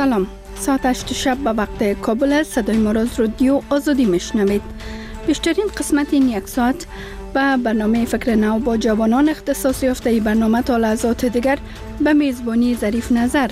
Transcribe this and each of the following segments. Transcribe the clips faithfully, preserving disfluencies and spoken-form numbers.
سلام، ساعت هشت شب به وقت کابل است. صدای ما را از رادیو آزادی میشنوید. بیشترین قسمت این یک ساعت به برنامه فکر نو با جوانان اختصاص یافته. ای برنامه تا لحظات دیگر به میزبانی ظریف نظر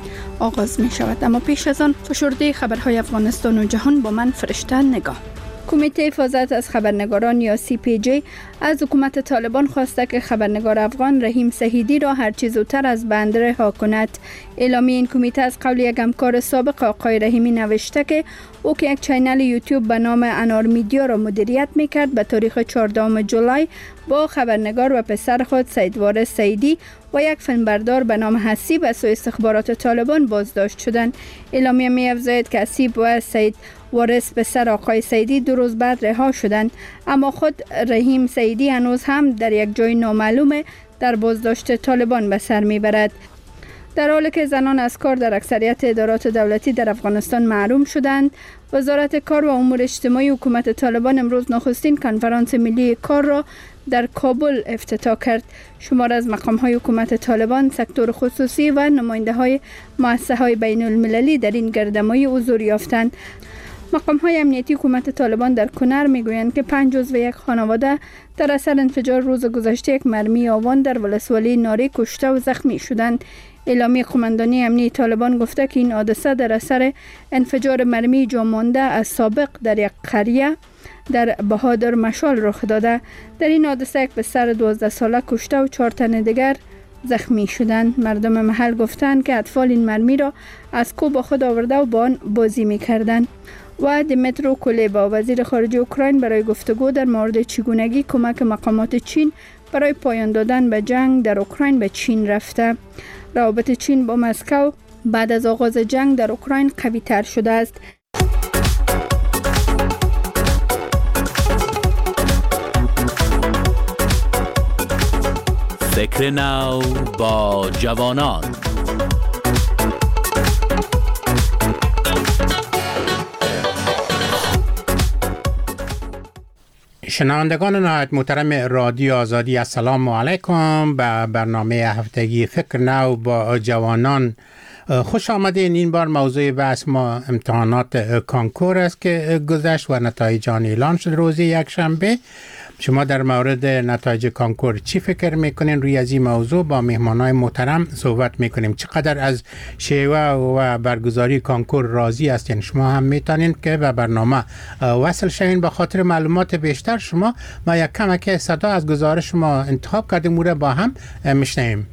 آغاز می شود، اما پیش از آن فشرده خبرهای افغانستان و جهان با من فرشته نگاه. کمیته حفاظت از خبرنگاران یا سی پی جی از حکومت طالبان خواسته که خبرنگار افغان رحیم سهیدی را هر چه زودتر از بند رها کند. اعلامیه این کمیته از قول یک همکار سابق آقای رحیمی نوشته که او که یک چینل یوتیوب به نام انار میدیا را مدیریت میکرد، به تاریخ چهاردهم جولای با خبرنگار و پسر خود سید وارث سیدی و یک فیلمبردار به نام حسیب از سوی استخبارات طالبان بازداشت شدند. اعلامیه می افزاید که حسیب و سید وارث پسر آقای سیدی دو روز بعد رها شدند، اما خود رحیم سیدی هنوز هم در یک جای نامعلوم در بازداشت طالبان به سر میبرد. در حالی که زنان از کار در اکثریت ادارات دولتی در افغانستان محروم شدند، وزارت کار و امور اجتماعی حکومت طالبان امروز نخستین کنفرانس ملی کار را در کابل افتتاح کرد. شمار از مقام‌های حکومت طالبان، سکتور خصوصی و نماینده‌های مؤسسه‌های بین‌المللی در این گردهمایی حضور یافتند. مقام‌های امنیتی حکومت طالبان در کنر میگویند که پنج عضو یک خانواده در اثر انفجار روز گذشته یک مرمی آوان در ولسوالی ناری کشته و زخمی شدند. اعلامیه قماندانی امنیتی طالبان گفته که این حادثه در اثر انفجار مرمی جامانده از سابق در یک قریه در بهادر مشال رخ داده. در این حادثه یک پسر دوازده ساله کشته و چهار تن دیگر زخمی شدند. مردم محل گفتند که اطفال این مرمی را از کوه با خود آورده و با آن بازی می‌کردند. و دیمیترو کولبا وزیر خارجه اوکراین برای گفتگو در مورد چگونگی کمک مقامات چین برای پایان دادن به جنگ در اوکراین به چین رفته. روابط چین با مسکو بعد از آغاز جنگ در اوکراین قوی تر شده است. فکر نو با جوانان. شنوندگان نهایت محترم رادیو آزادی، السلام علیکم. به برنامه هفتگی فکر نو با جوانان خوش آمدین. این بار موضوع بحث ما امتحانات کانکور است که گذشت و نتایج آن اعلان شد روز یک شنبه. شما در مورد نتایج کانکور چی فکر میکنین؟ روی از این موضوع با مهمانای محترم صحبت میکنیم. چقدر از شیوه و برگزاری کانکور راضی هستین؟ شما هم میتونین که به برنامه وصل شوین. به خاطر معلومات بیشتر شما ما یک کمک صدا از گزارش شما انتخاب کردیم، او با هم میشنویم.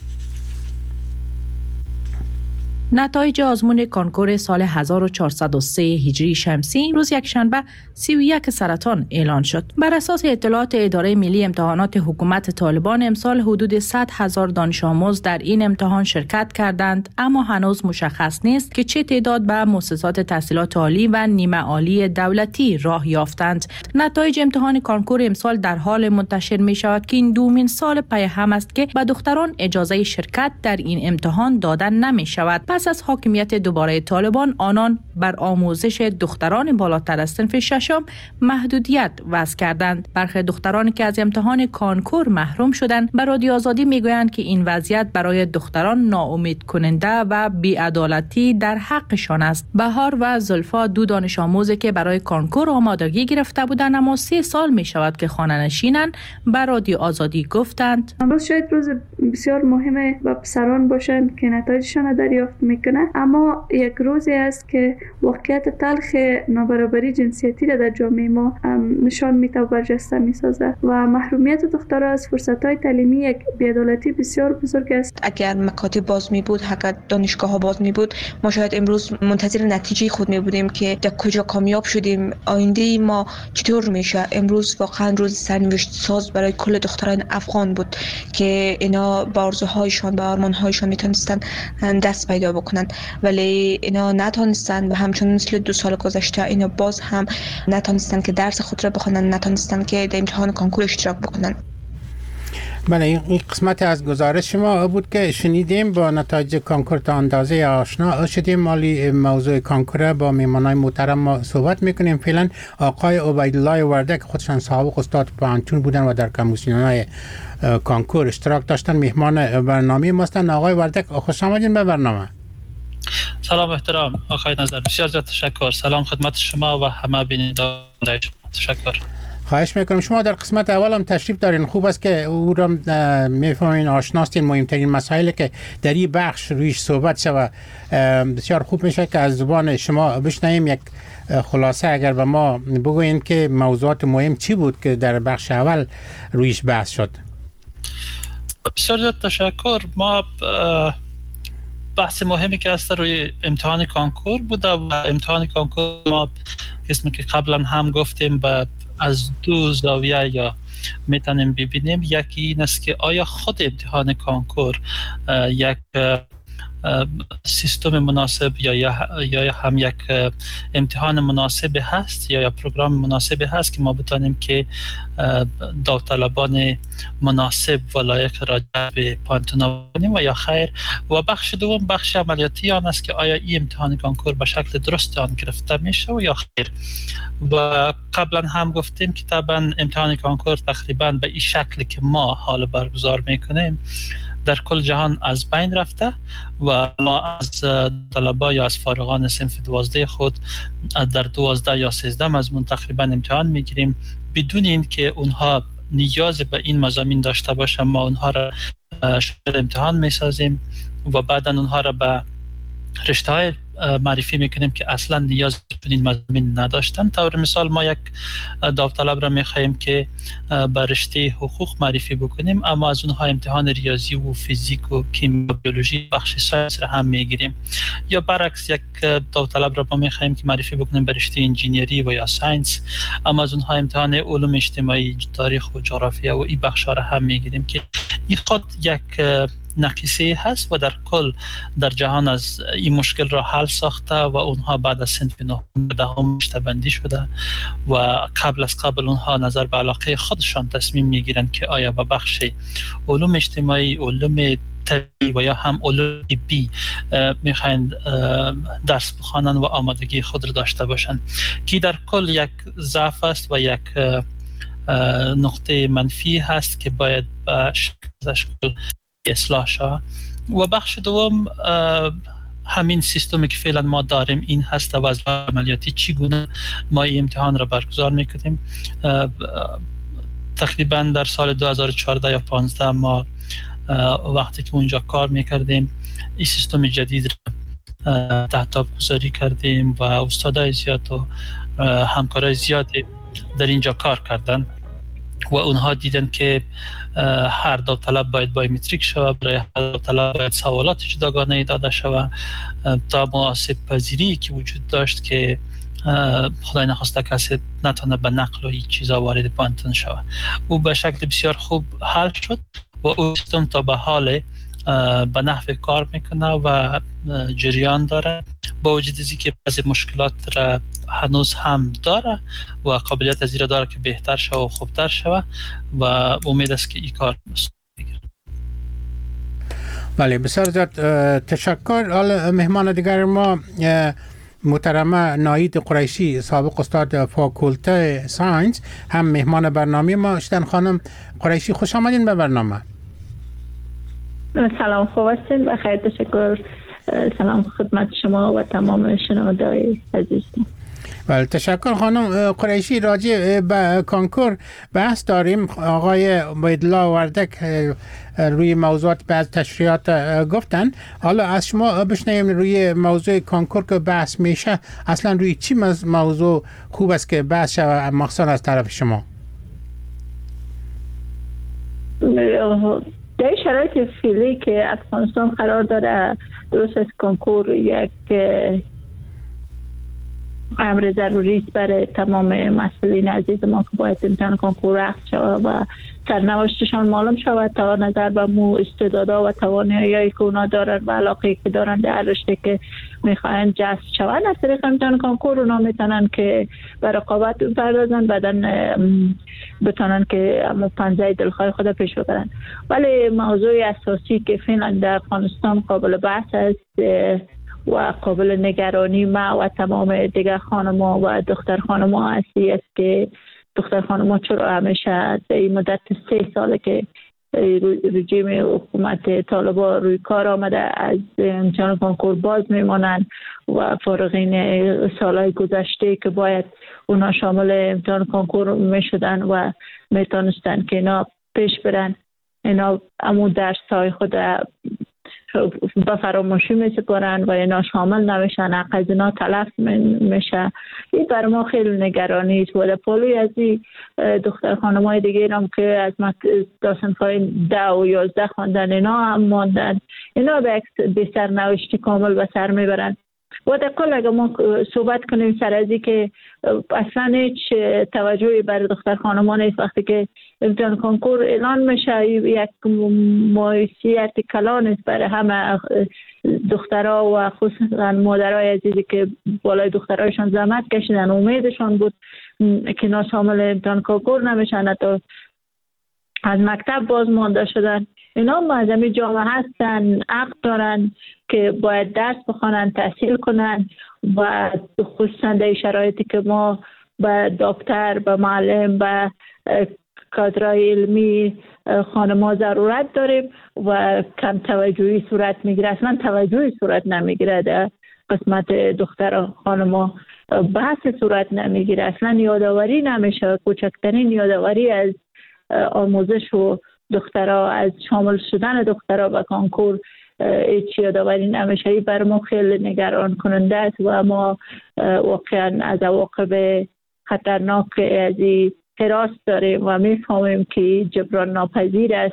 نتایج آزمون کانکور سال هزار و چهارصد و سه هجری شمسی روز یک شنبه سی و یک سرطان اعلان شد. بر اساس اطلاعات اداره ملی امتحانات حکومت طالبان، امسال حدود صد هزار دانش آموز در این امتحان شرکت کردند، اما هنوز مشخص نیست که چه تعداد به مؤسسات تحصیلات عالی و نیمه عالی دولتی راه یافتند. نتایج امتحان کانکور امسال در حال منتشر می شود که این دومین سال پی هم است که به دختران اجازه شرکت در این امتحان دادن نمی شود. پس از حاکمیت دوباره طالبان، آنان بر آموزش دختران بالاتر از صنف ششم محدودیت وضع کردند. برخی دخترانی که از امتحان کانکور محروم شدند به رادیو آزادی میگویند که این وضعیت برای دختران ناامید کننده و بی‌عدالتی در حقشان است. بهار و زلفا دو دانش آموزی که برای کانکور آمادگی گرفته بودند اما سه سال می شود که خانه نشینند به رادیو آزادی گفتند امروز شاید روز بسیار مهمه و پسران باشند که نتایجشان دریافت میکنه، اما یک روزی است که واقعیت تلخ نابرابری جنسیتی را در جامعه ما نشان میده و برجسته میسازه و محرومیت دخترها از فرصت‌های تعلیمی یک بی‌عدالتی بسیار بزرگ است. اگر مکاتب باز می بود، اگر دانشگاه ها باز می بود، ما شاید امروز منتظر نتیجه خود می بودیم که در کجا کامیاب شدیم، آینده ما چطور میشه. امروز واقعا روز سرنوشت ساز برای کل دختران افغان بود که اینا با آرزوهایشان و آرمانهایشان میتونستن دست پیدا بکنند، ولی اینا نتونستن و همچنین مثل دو سال گذشته اینا باز هم نتونستن که درس خود را بخونن، نتونستن که در امتحان کانکور اشتراک بکنن. بله، این قسمت از گزارش ما بود که شنیدیم. با نتایج کانکور تا اندازه آشنا شدیم. مالی موضوع کانکور با میمانای محترم ما صحبت میکنیم. فعلا آقای عبیدالله وردک، خودشان سابق استاد پانتون بودن و در کمیسیون‌های کانکور اشتراک داشتن، مهمان برنامه ما هستند. آقای وردک، خوش آمدین به برنامه. سلام احترام آقای نظر، بسیار زیاد تشکر. سلام خدمت شما و همه بینندگان شما. تشکر. خواهش میکنم. شما در قسمت اول هم تشریف دارین، خوب است که او را میفهمین، آشناستین مهمترین مسائلی که در این بخش رویش صحبت شود. بسیار خوب میشه که از زبان شما بشنویم یک خلاصه اگر به ما بگوین که موضوعات مهم چی بود که در بخش اول رویش بحث شد. بسیار زیاد تشکر. ما بحث مهمی که است روی امتحان کانکور بوده و امتحان کانکور ما قسمی که قبلا هم گفتیم با از دو زاویه یا میتونیم ببینیم. یکی این است که آیا خود امتحان کانکور یک سیستم مناسب یا یا هم یک امتحان مناسب هست یا یا پروگرام مناسب هست که ما بتانیم که داوطلبان مناسب و لایق راجع به پانتونا کنیم و یا خیر. و بخش دوم بخش عملیاتی آن است که آیا این امتحان کانکور به شکل درست آن گرفته میشه و یا خیر. و قبلا هم گفتیم که طبعا امتحان کانکور تقریبا به این شکلی که ما حال برگزار میکنیم در کل جهان از بین رفته و ما از طلبا یا از فارغان صنف دوازده خود در دوازده یا سیزده مضمون تقریبا امتحان میگیریم بدون این که اونها نیاز به این مضامین داشته باشن. ما اونها را شامل امتحان میسازیم و بعدا اونها را به رشته های معرفی میکنیم که اصلا نیاز به این مضامین نداشتن. طور مثال ما یک داوطلب را میخواهیم که به رشته حقوق معرفی بکنیم، اما از اونها امتحان ریاضی و فیزیک و کیمیا و بیولوژی بخش ساینس را هم میگیریم. یا برعکس یک داوطلب را ما میخواهیم که معرفی بکنیم به رشته انجینیری و یا ساینس، اما از اونها امتحان علوم اجتماعی، تاریخ و جغرافیا و این بخش را هم میگیریم که این خود یک نقیصه هست و در کل در جهان از این مشکل را حل ساخته و اونها بعد از صنف نهم دهم رشته بندی شده و قبل از قبل اونها نظر به علاقه خودشان تصمیم میگیرن که آیا به بخش علوم اجتماعی، علوم طبیعی و یا هم علوم بی میخواین درس بخوانن و آمادگی خود را داشته باشن که در کل یک ضعف است و یک نقطه منفی هست که باید به شکل اصلاح شود. و بخش دوم همین سیستمی که فعلا ما داریم این هست و از عملیاتی چگونه ما این امتحان را برگزار میکنیم. تقریبا در سال دو هزار و چهارده یا پانزده ما وقتی که اونجا کار میکردیم این سیستم جدید را تحتاب گذاری کردیم و استادای زیاد و همکارای زیادی در اینجا کار کردن و اونها دیدن که هر داوطلب باید بایومتریک شود، برای هر داوطلب باید سوالات جداگانه داده شود تا مناسب پذیری که وجود داشت که خدای نخواسته کسی نتونه به نقل و هیچ چیزا وارد پانتون شود. او به شکل بسیار خوب حل شد و او سیستم تا به حال به نحو کار میکنه و جریان داره، با وجود از اینکه بعضی مشکلات را هنوز هم داره و قابلیت از این را داره که بهتر شود و خوبتر شود و امید است که این کار بگیره. بله بسیار زیاد تشکر. حالا مهمان دیگر ما محترمه ناهید قریشی، سابق استاد فاکولته ساینس، هم مهمان برنامه ما هستند. خانم قریشی خوش آمدین به برنامه. سلام، خوب هستین؟ بخیر، تشکر. سلام خدمت شما و تمام شنوندگان عزیز. بله تشکر. خانم قریشی، راجع به کانکور بحث داریم. آقای عبیدالله وردک روی موضوعات بعض تشریحات گفتن. حالا از شما بشنویم روی موضوع کانکور که بحث میشه، اصلا روی چی موضوع خوب است که بحث شود مخصوصا از طرف شما؟ در شرایط فعلی که افغانستان قرار داره درست از کانکور یک امر ضروری است برای تمام مسئولین عزیز ما که باید امتحان کانکور رفت شود و سرنوشتشان معلوم شود تا نظر به مو استعدادها و توانایی‌هایی که اونا دارن و علاقه‌ای که دارن در رشته که میخواین جذب شون از طریق امتحان کانکور اونا میتونن که به رقابت بپردازن، بعدن بتونن که اما پنجه دلخواه خود پیش ببرن. ولی موضوع اساسی که فعلا در افغانستان قابل بحث است و قابل نگرانی ما و تمام دیگر خانم‌ها و دختر خانم‌ها هستی است که دختر خانم‌ها چرا همیشه در این مدت سه ساله که رژیم حکومت طالبان روی کار آمده، از امتحان کنکور باز میمانند و فارغین سالهای گذشته که باید اونا شامل امتحان کنکور میشدن و میتونستن که اینا پیش برن، اینا امو درس های خود به فراموشی میسپارن و اینا شامل نمیشن، حق از اینا تلف میشه. این بر ما خیلی نگرانی است. و در پالوی از این دختر خانم های دیگه هم که از داستان‌های ده و یازده خواندن، اینا هم ماندن، اینا به سرنوشت کامل به سر میبرن. و در کل اگر ما صحبت کنیم سر ازی که اصلا هیچ توجهی برای دختر خانمان نیست، وقتی که امتحان کنکور اعلان میشه یک مایوسیت کلان است برای همه دخترها و خصوصا مادرای عزیزی که بالای دخترایشان زحمت کشیدن، امیدشان بود که اینا شامل امتحان کنکور نمیشن، حتی از مکتب باز مانده شدن. اینا معظمی جامعه هستن، حق دارن که باید درس بخوانن، تحصیل کنن و خصوصا در شرایطی که ما به دکتر، به معلم، به کادرای علمی خانم‌ها ضرورت داریم و کم توجهی صورت میگیره، اصلا توجهی صورت نمیگیره در قسمت دختر خانم‌ها، بحث صورت نمیگیره، اصلا یادآوری نمیشه، کوچکترین یادآوری از آموزش و دخترها، از شامل شدن دخترها به کنکور هیچ یادآوری نمیشه. بر ما خیلی نگران کننده است و ما واقعا از عواقب خطرناک از این حراس داریم و میفهمیم که جبران ناپذیر است.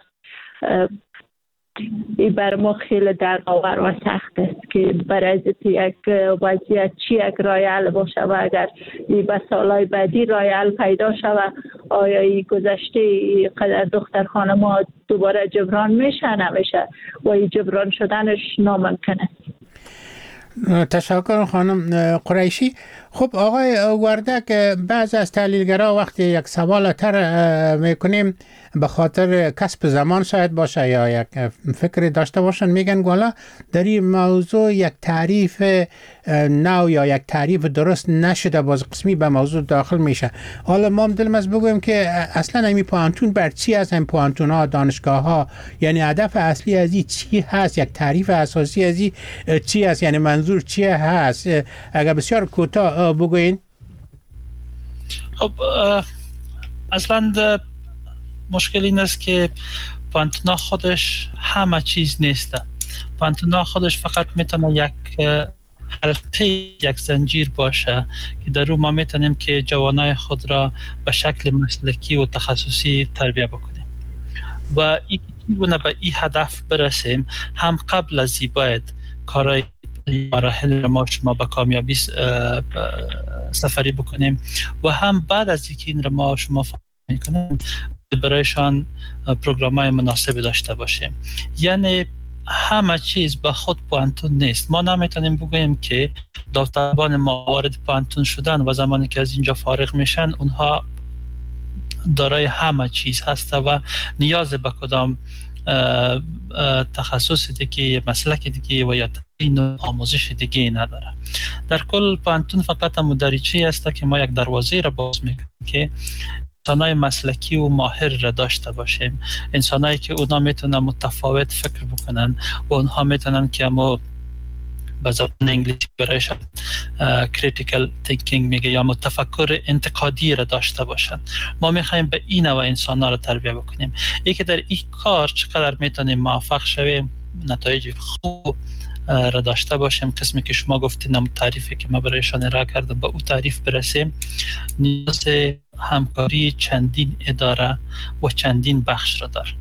این بر ما خیلی دردآور و سخت است که برای یک وضعیت چی یک راه حل باشه و اگر این به سالهای بعدی راه حل پیدا شود، آیا این گذشته قدر دختر خانم‌ها دوباره جبران میشه نمیشه و این جبران شدنش ناممکن است. تشکر خانم قریشی. خب آقای وردک، بعض از تحلیلگرا وقتی یک سوال تر میکنیم به خاطر کسب زمان شاید باشه یا یک فکر داشته باشن، میگن گوالا در این موضوع یک تعریف نو یا یک تعریف درست نشده، باز قسمی به موضوع داخل میشه. حالا ما دلم از بگویم که اصلا این پوانتون بر چی هست؟ این پوانتون ها، دانشگاه ها، یعنی هدف اصلی از این چی هست؟ یک تعریف اساسی از این چی هست؟ یعنی منظور چی هست؟ اگر بسیار کوتاه بگوین. خب اصلا مشکل این است که پانتونا خودش همه چیز نیست. پانتونا خودش فقط میتونه یک حلقه، یک زنجیر باشه که در اون ما میتونیم که جوانای خود را به شکل مسلکی و تخصصی تربیت بکنیم و این گونه به این هدف برسیم. هم قبل از این باید کارهای مراحل ما شما به کامیابی سفری بکنیم و هم بعد از اینکه این را ما شما فهم کنیم برایشان پروگرام‌های مناسب داشته باشیم. یعنی همه چیز به خود پوانتون نیست. ما نمیتونیم بگوییم که داوطلبان ما وارد پوانتون شدن و زمانی که از اینجا فارغ میشن اونها دارای همه چیز هست و نیاز به کدام تخصص دیگه، مسلک دیگه و یا تعیین آموزش دیگه نداره. در کل پوانتون فقط هم دریچه‌ای است که ما یک دروازه را باز میکنیم که انسانای مسلکی و ماهر را داشته باشیم، انسانایی که اونا میتونن متفاوت فکر بکنن و اونها میتونن که ما به زبان انگلیسی برایش کریتیکل تینکینگ میگه یا متفکر انتقادی را داشته باشن. ما میخوایم به این نوع انسان‌ها را تربیت بکنیم. ای که در این کار چقدر میتونیم موفق شویم، نتایج خوب را داشته باشیم، قسمی که شما گفتین تعریفی که ما برایشان ارائه کردم به او تعریف برسیم، نیاز همکاری چندین اداره و چندین بخش را داره.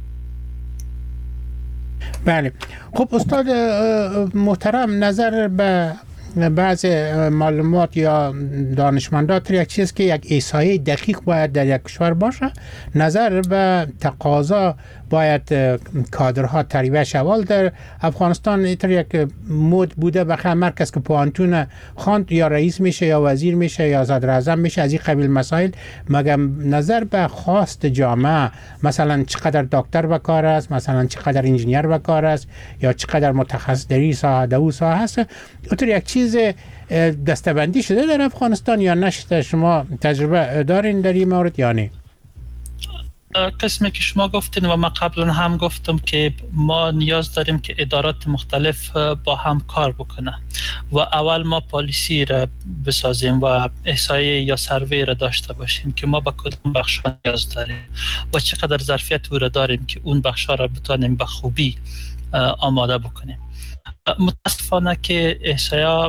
بله. خب استاد محترم، نظر به بعض معلومات یا دانشمندات یک چیز که یک احصایه دقیق باید در یک کشور باشه، نظر به تقاضا باید کادرها تربیت شوال. در افغانستان اینطور یک مود بوده بخیر مرکز که پوانتون خواند یا رئیس میشه یا وزیر میشه یا صدر اعظم میشه، از این قبیل مسائل. مگم نظر به خواست جامعه، مثلا چقدر دکتر به کار است، مثلا چقدر انجینیر به کار است یا چقدر متخصص در این ساحه در اون ساحه است، اینطور یک چیز دسته‌بندی شده در افغانستان یا نشده؟ شما تجربه دارین در این مورد یا نه؟ قسمی که شما گفتین و من قبلا هم گفتم که ما نیاز داریم که ادارات مختلف با هم کار بکنه و اول ما پالیسی را بسازیم و احصایه یا سروی را داشته باشیم که ما با کدوم بخش ها نیاز داریم و چقدر ظرفیت او را داریم که اون بخش ها را بتونیم به خوبی آماده بکنیم. متاسفانه که احصایه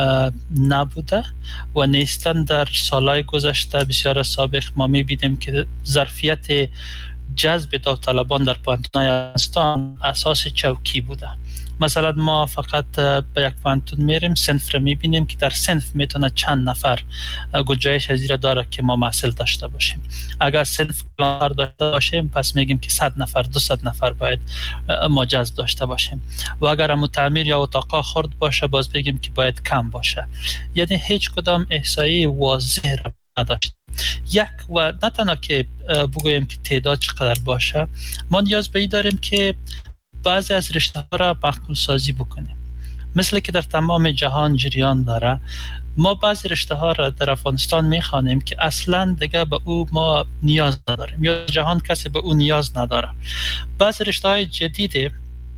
نبوده و نیستن. در سالهای گذشته بسیار سابق ما می‌بینیم که ظرفیت جذب داوطلبان در پانتون‌های افغانستان اساس چوکی بوده. مثلا ما فقط به یک پانتون میریم، صنف رو میبینیم که در صنف میتونه چند نفر گنجایش از این داره که ما محصول داشته باشیم. اگر صنف کمتر داشته باشیم پس میگیم که صد نفر دویست نفر باید ما جذب داشته باشیم و اگر هم تعمیر یا اتاقا خرد باشه باز بگیم که باید کم باشه. یعنی هیچ کدام احصایی واضح را نداشت. یک و نه تنها که بگوییم که تعداد چقدر باشه، ما نیاز به این داریم که بعضی از رشته ها را معقول سازی بکنیم. مثل که در تمام جهان جریان داره، ما بعضی رشته ها را در افغانستان میخوانیم که اصلا دیگه به او ما نیاز نداریم یا جهان کسی به او نیاز نداره. بعضی رشته های جدید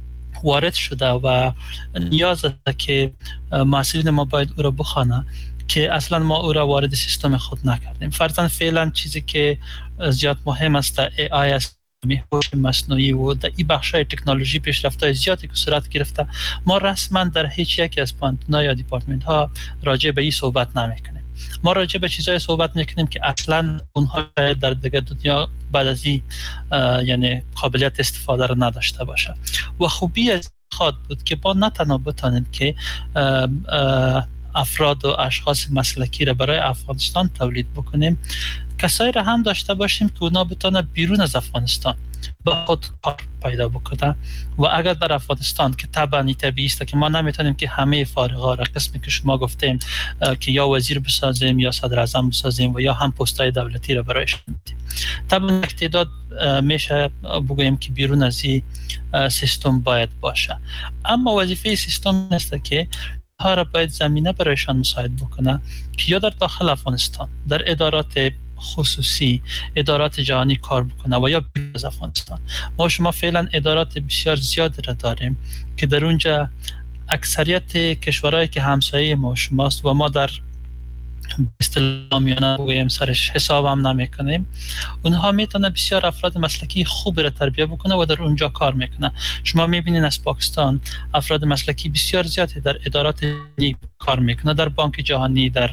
وارد شده و نیاز است که محصولین ما باید او را بخوانه که اصلا ما او را وارد سیستم خود نکردیم. فرضاً فعلا چیزی که زیاد مهم است ای آی است، هوش مصنوعی و در این بخش‌های تکنولوژی پیشرفت‌های زیادی که صورت گرفته، ما رسما در هیچ یک از پانتون‌ها یا دیپارتمنت‌ها راجع به این صحبت نمی‌کنیم. ما راجع به چیزای صحبت می‌کنیم که اصلاً اونها در دیگه دنیا بعد از این یعنی قابلیت استفاده را نداشته باشه. و خوبی از خود بود که با نه تنها بتانیم که اه اه افراد و اشخاص مسلکی را برای افغانستان تولید بکنیم، کسایی را هم داشته باشیم که اونا بتونه بیرون از افغانستان با خود کار پیدا بکنه. و اگر در افغانستان که طبعا طبیعی است که ما نمیتونیم که همه فارغا را قسمی که شما گفتیم که یا وزیر بسازیم یا صدر اعظم بسازیم و یا هم پستای دولتی را برایش بدیم. طبعا یک تعداد میشه بگوییم که بیرون از این سیستم باید باشه، اما وظیفه سیستم است که ها را باید زمینه برایشان مساعد بکنه که یا در داخل افغانستان در ادارات خصوصی، ادارات جهانی کار بکنه و یا بیرون از افغانستان. ما شما فعلا ادارات بسیار زیادی را داریم که در اونجا اکثریت کشورهایی که همسایه ما شماست و ما در استلامیانه بگویم سرش حساب هم نمی کنیم، اونها میتونه بسیار افراد مسلکی خوب را تربیه بکنه و در اونجا کار میکنه. شما میبینین از پاکستان افراد مسلکی بسیار زیادی در ادارات کار میکنه، در بانک جهانی، در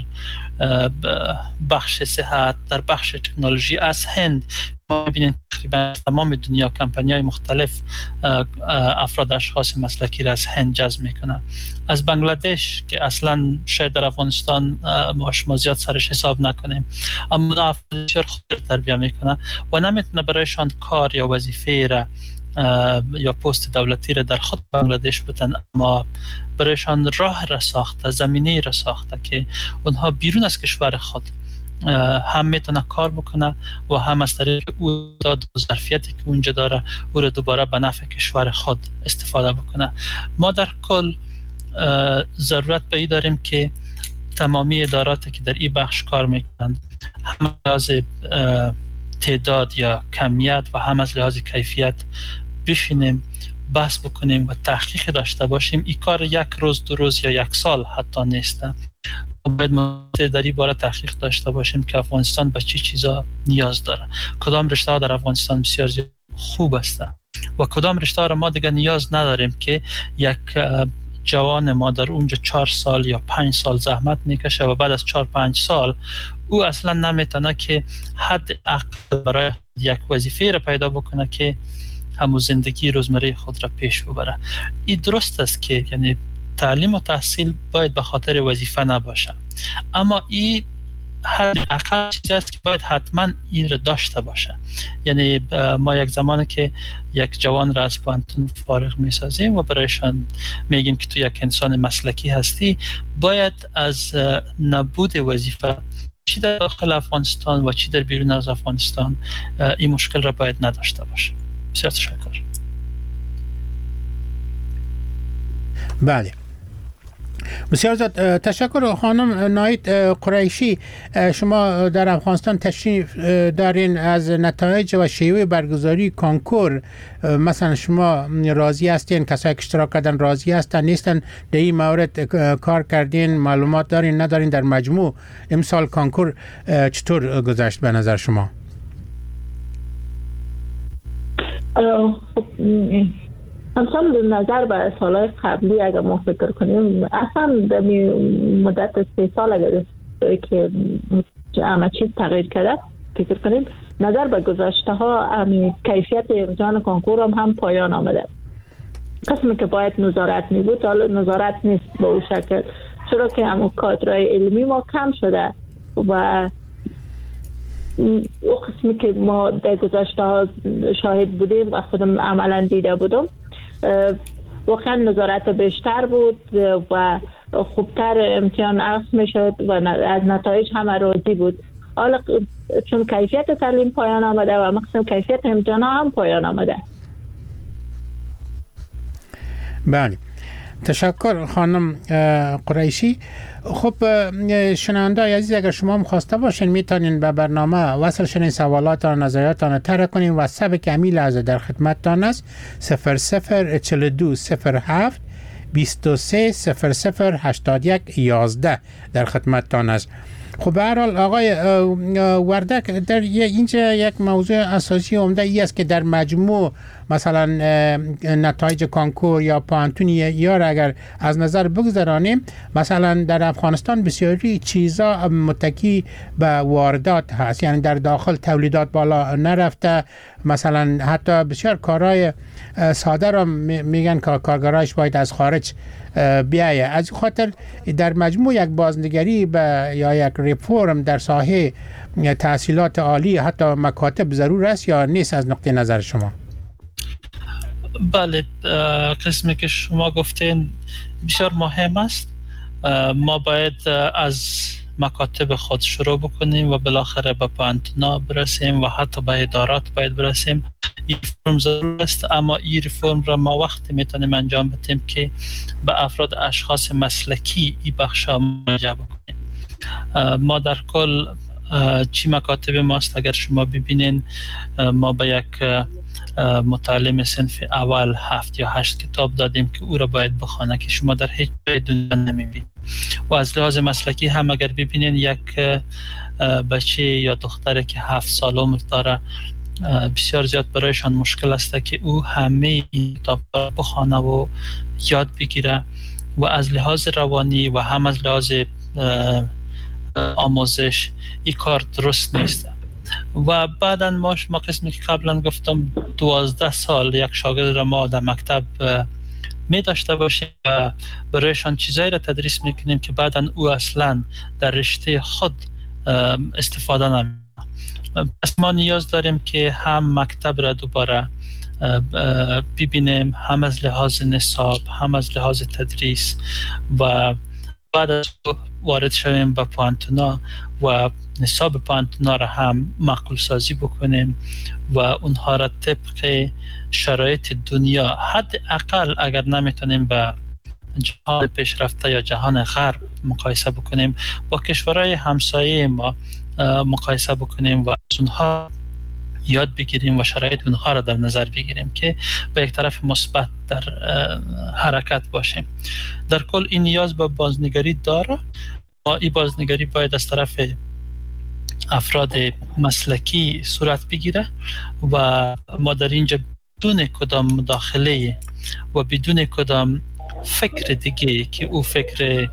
بخش صحت، در بخش تکنولوژی. از هند ما میبینین تقریبا تمام دنیا کمپانی‌های مختلف افراد اشخاص مسلکی را از هند جذب میکنه. از بنگلادش که اصلا شاید در افغانستان ما شما زیاد سرش حساب نکنیم، اما افراد بسیار خوب تربیه میکنه و نمیتونه برایشان کار یا وظیفه را یا پست دولتی را در خود بنگلادش بدن، اما برایشان راه را ساخته، زمینه را ساخته که اونها بیرون از کشور خود هم میتونه کار بکنه و هم از طریق او داد و ظرفیتی که اونجا داره او را دوباره به نفع کشور خود استفاده بکنه. ما در کل ضرورت به این داریم که تمامی اداراتی که در این بخش کار میکنند هم از تعداد یا کمیت و هم از لحاظ کیفیت بشینیم بحث بکنیم و تحقیق داشته باشیم. این کار یک روز دو روز یا یک سال حتی نیسته. باید ما در این باره تحقیق داشته باشیم که افغانستان به چی چیزا نیاز داره، کدام رشته ها در افغانستان بسیار خوب است و کدام رشته ها را ما دیگه نیاز نداریم که یک جوان ما در اونجا چهار سال یا پنج سال زحمت میکشه و بعد از چهار پنج سال او اصلا نمیتونه که حد عقل برای یک وظیفه را پیدا بکنه که همون زندگی روزمره خود را پیش ببره. این درست است که یعنی تعلیم و تحصیل باید به خاطر وظیفه نباشه، اما این حد عقل چیزی است که باید حتما این را داشته باشه. یعنی ما یک زمانی که یک جوان را از پانتون فارغ میسازیم و برایشان میگیم که تو یک انسان مسلکی هستی، باید از نبود وظیفه چی در داخل افغانستان و چی در بیرون از افغانستان این مشکل را باید نداشته باشه. بسیار تشکر. بله، بسیار زیاد تشکر. خانم ناهید قریشی، شما در افغانستان تشریف دارین. از نتایج و شیوه برگزاری کنکور مثلا شما راضی هستین؟ کسایی که اشتراک کردن راضی هستن نیستن؟ در این مورد کار کردین؟ معلومات دارین ندارین؟ در مجموع امسال کنکور چطور گذشت به نظر شما؟ همچنان نظر به سالهای قبلی اگر ما فکر کنیم، اصلا در مدت سه سال اگر که همه چیز تغییر کرده فکر کنیم، نظر به گذشته ها کیفیت امتحان کنکور هم, هم پایان آمده. قسمی که باید نظارت می بود حالا نظارت نیست به اون شکل، چرا که همون کادرهای علمی ما کم شده و او قسمی که ما در گذشته ها شاهد بودیم و خودم عملا دیده بودم، واقعا نظارت بیشتر بود و خوبتر امتحان عرض می شد و از نتایج همه راضی بود. حالا چون کیفیت تعلیم پایان آمده و مقصد کیفیت امتحان هم پایان آمده. بله، تشکر خانم قریشی. خب شنونده عزیز، اگر شما مخواسته باشین میتونین به برنامه وصل شین، سوالات و نظریاتان طرح کنین. واتساپ کمی لحظه در خدمتتان است: صفر صفر چهل و دو صفر هفت بیست و سه صفر صفر هشتاد و یک یازده در خدمتتان است. خب به هر حال آقای وردک، در اینجا یک موضوع اساسی عمده ای است که در مجموع مثلا نتایج کنکور یا پانتونی یا اگر از نظر بگذرانیم، مثلا در افغانستان بسیاری چیزا متکی به واردات هست، یعنی در داخل تولیدات بالا نرفته. مثلا حتی بسیار کارهای ساده را میگن که کارگرایش باید از خارج بیایه. از خاطر در مجموع یک بازنگری به یا یک ریفورم در ساحه تحصیلات عالی حتی مکاتب ضرور است یا نیست از نقطه نظر شما؟ بله، قسمی که شما گفتین بسیار مهم است. ما باید از مکاتب خود شروع بکنیم و بالاخره به پانتونا برسیم و حتی به ادارات باید برسیم. این ریفورم ضرور است، اما این ریفورم را ما وقتی میتونیم انجام بدیم که به افراد اشخاص مسلکی این بخش ها مراجعه بکنیم. ما در کل چی مکاتب ماست، اگر شما ببینین ما به یک متعلم صنف اول هفت یا هشت کتاب دادیم که او را باید بخوانه که شما در هیچ جای دنیا نمیبینید. و از لحاظ مسلکی هم اگر ببینین یک بچه یا دختری که هفت سال عمر داره، بسیار زیاد برایشان مشکل است که او همه این کتاب را بخوانه و یاد بگیره و از لحاظ روانی و هم از لحاظ آموزش این کار درست نیست. و بعدا ما ما قسمی که قبلا گفتم دوازده سال یک شاگرد را ما در مکتب می داشته باشیم و برایشان چیزایی را تدریس میکنیم که بعدا او اصلا در رشته خود استفاده نمیکنه. پس ما نیاز داریم که هم مکتب را دوباره ببینیم، هم از لحاظ نصاب هم از لحاظ تدریس، و بعد از وارد شویم به پانتونا و نصاب پانتونا را هم معقول سازی بکنیم و اونها را طبق شرایط دنیا، حد اقل اگر نمیتونیم به جهان پیشرفته یا جهان غرب مقایسه بکنیم، با کشورهای همسایه ما مقایسه بکنیم و از اونها یاد بگیریم و شرایط اونها را در نظر بگیریم که به یک طرف مثبت در حرکت باشیم. در کل این نیاز به بازنگری داره و این بازنگری باید از طرف افراد مسلکی صورت بگیره و ما در اینجا بدون کدام مداخله و بدون کدام فکر دیگه که او فکر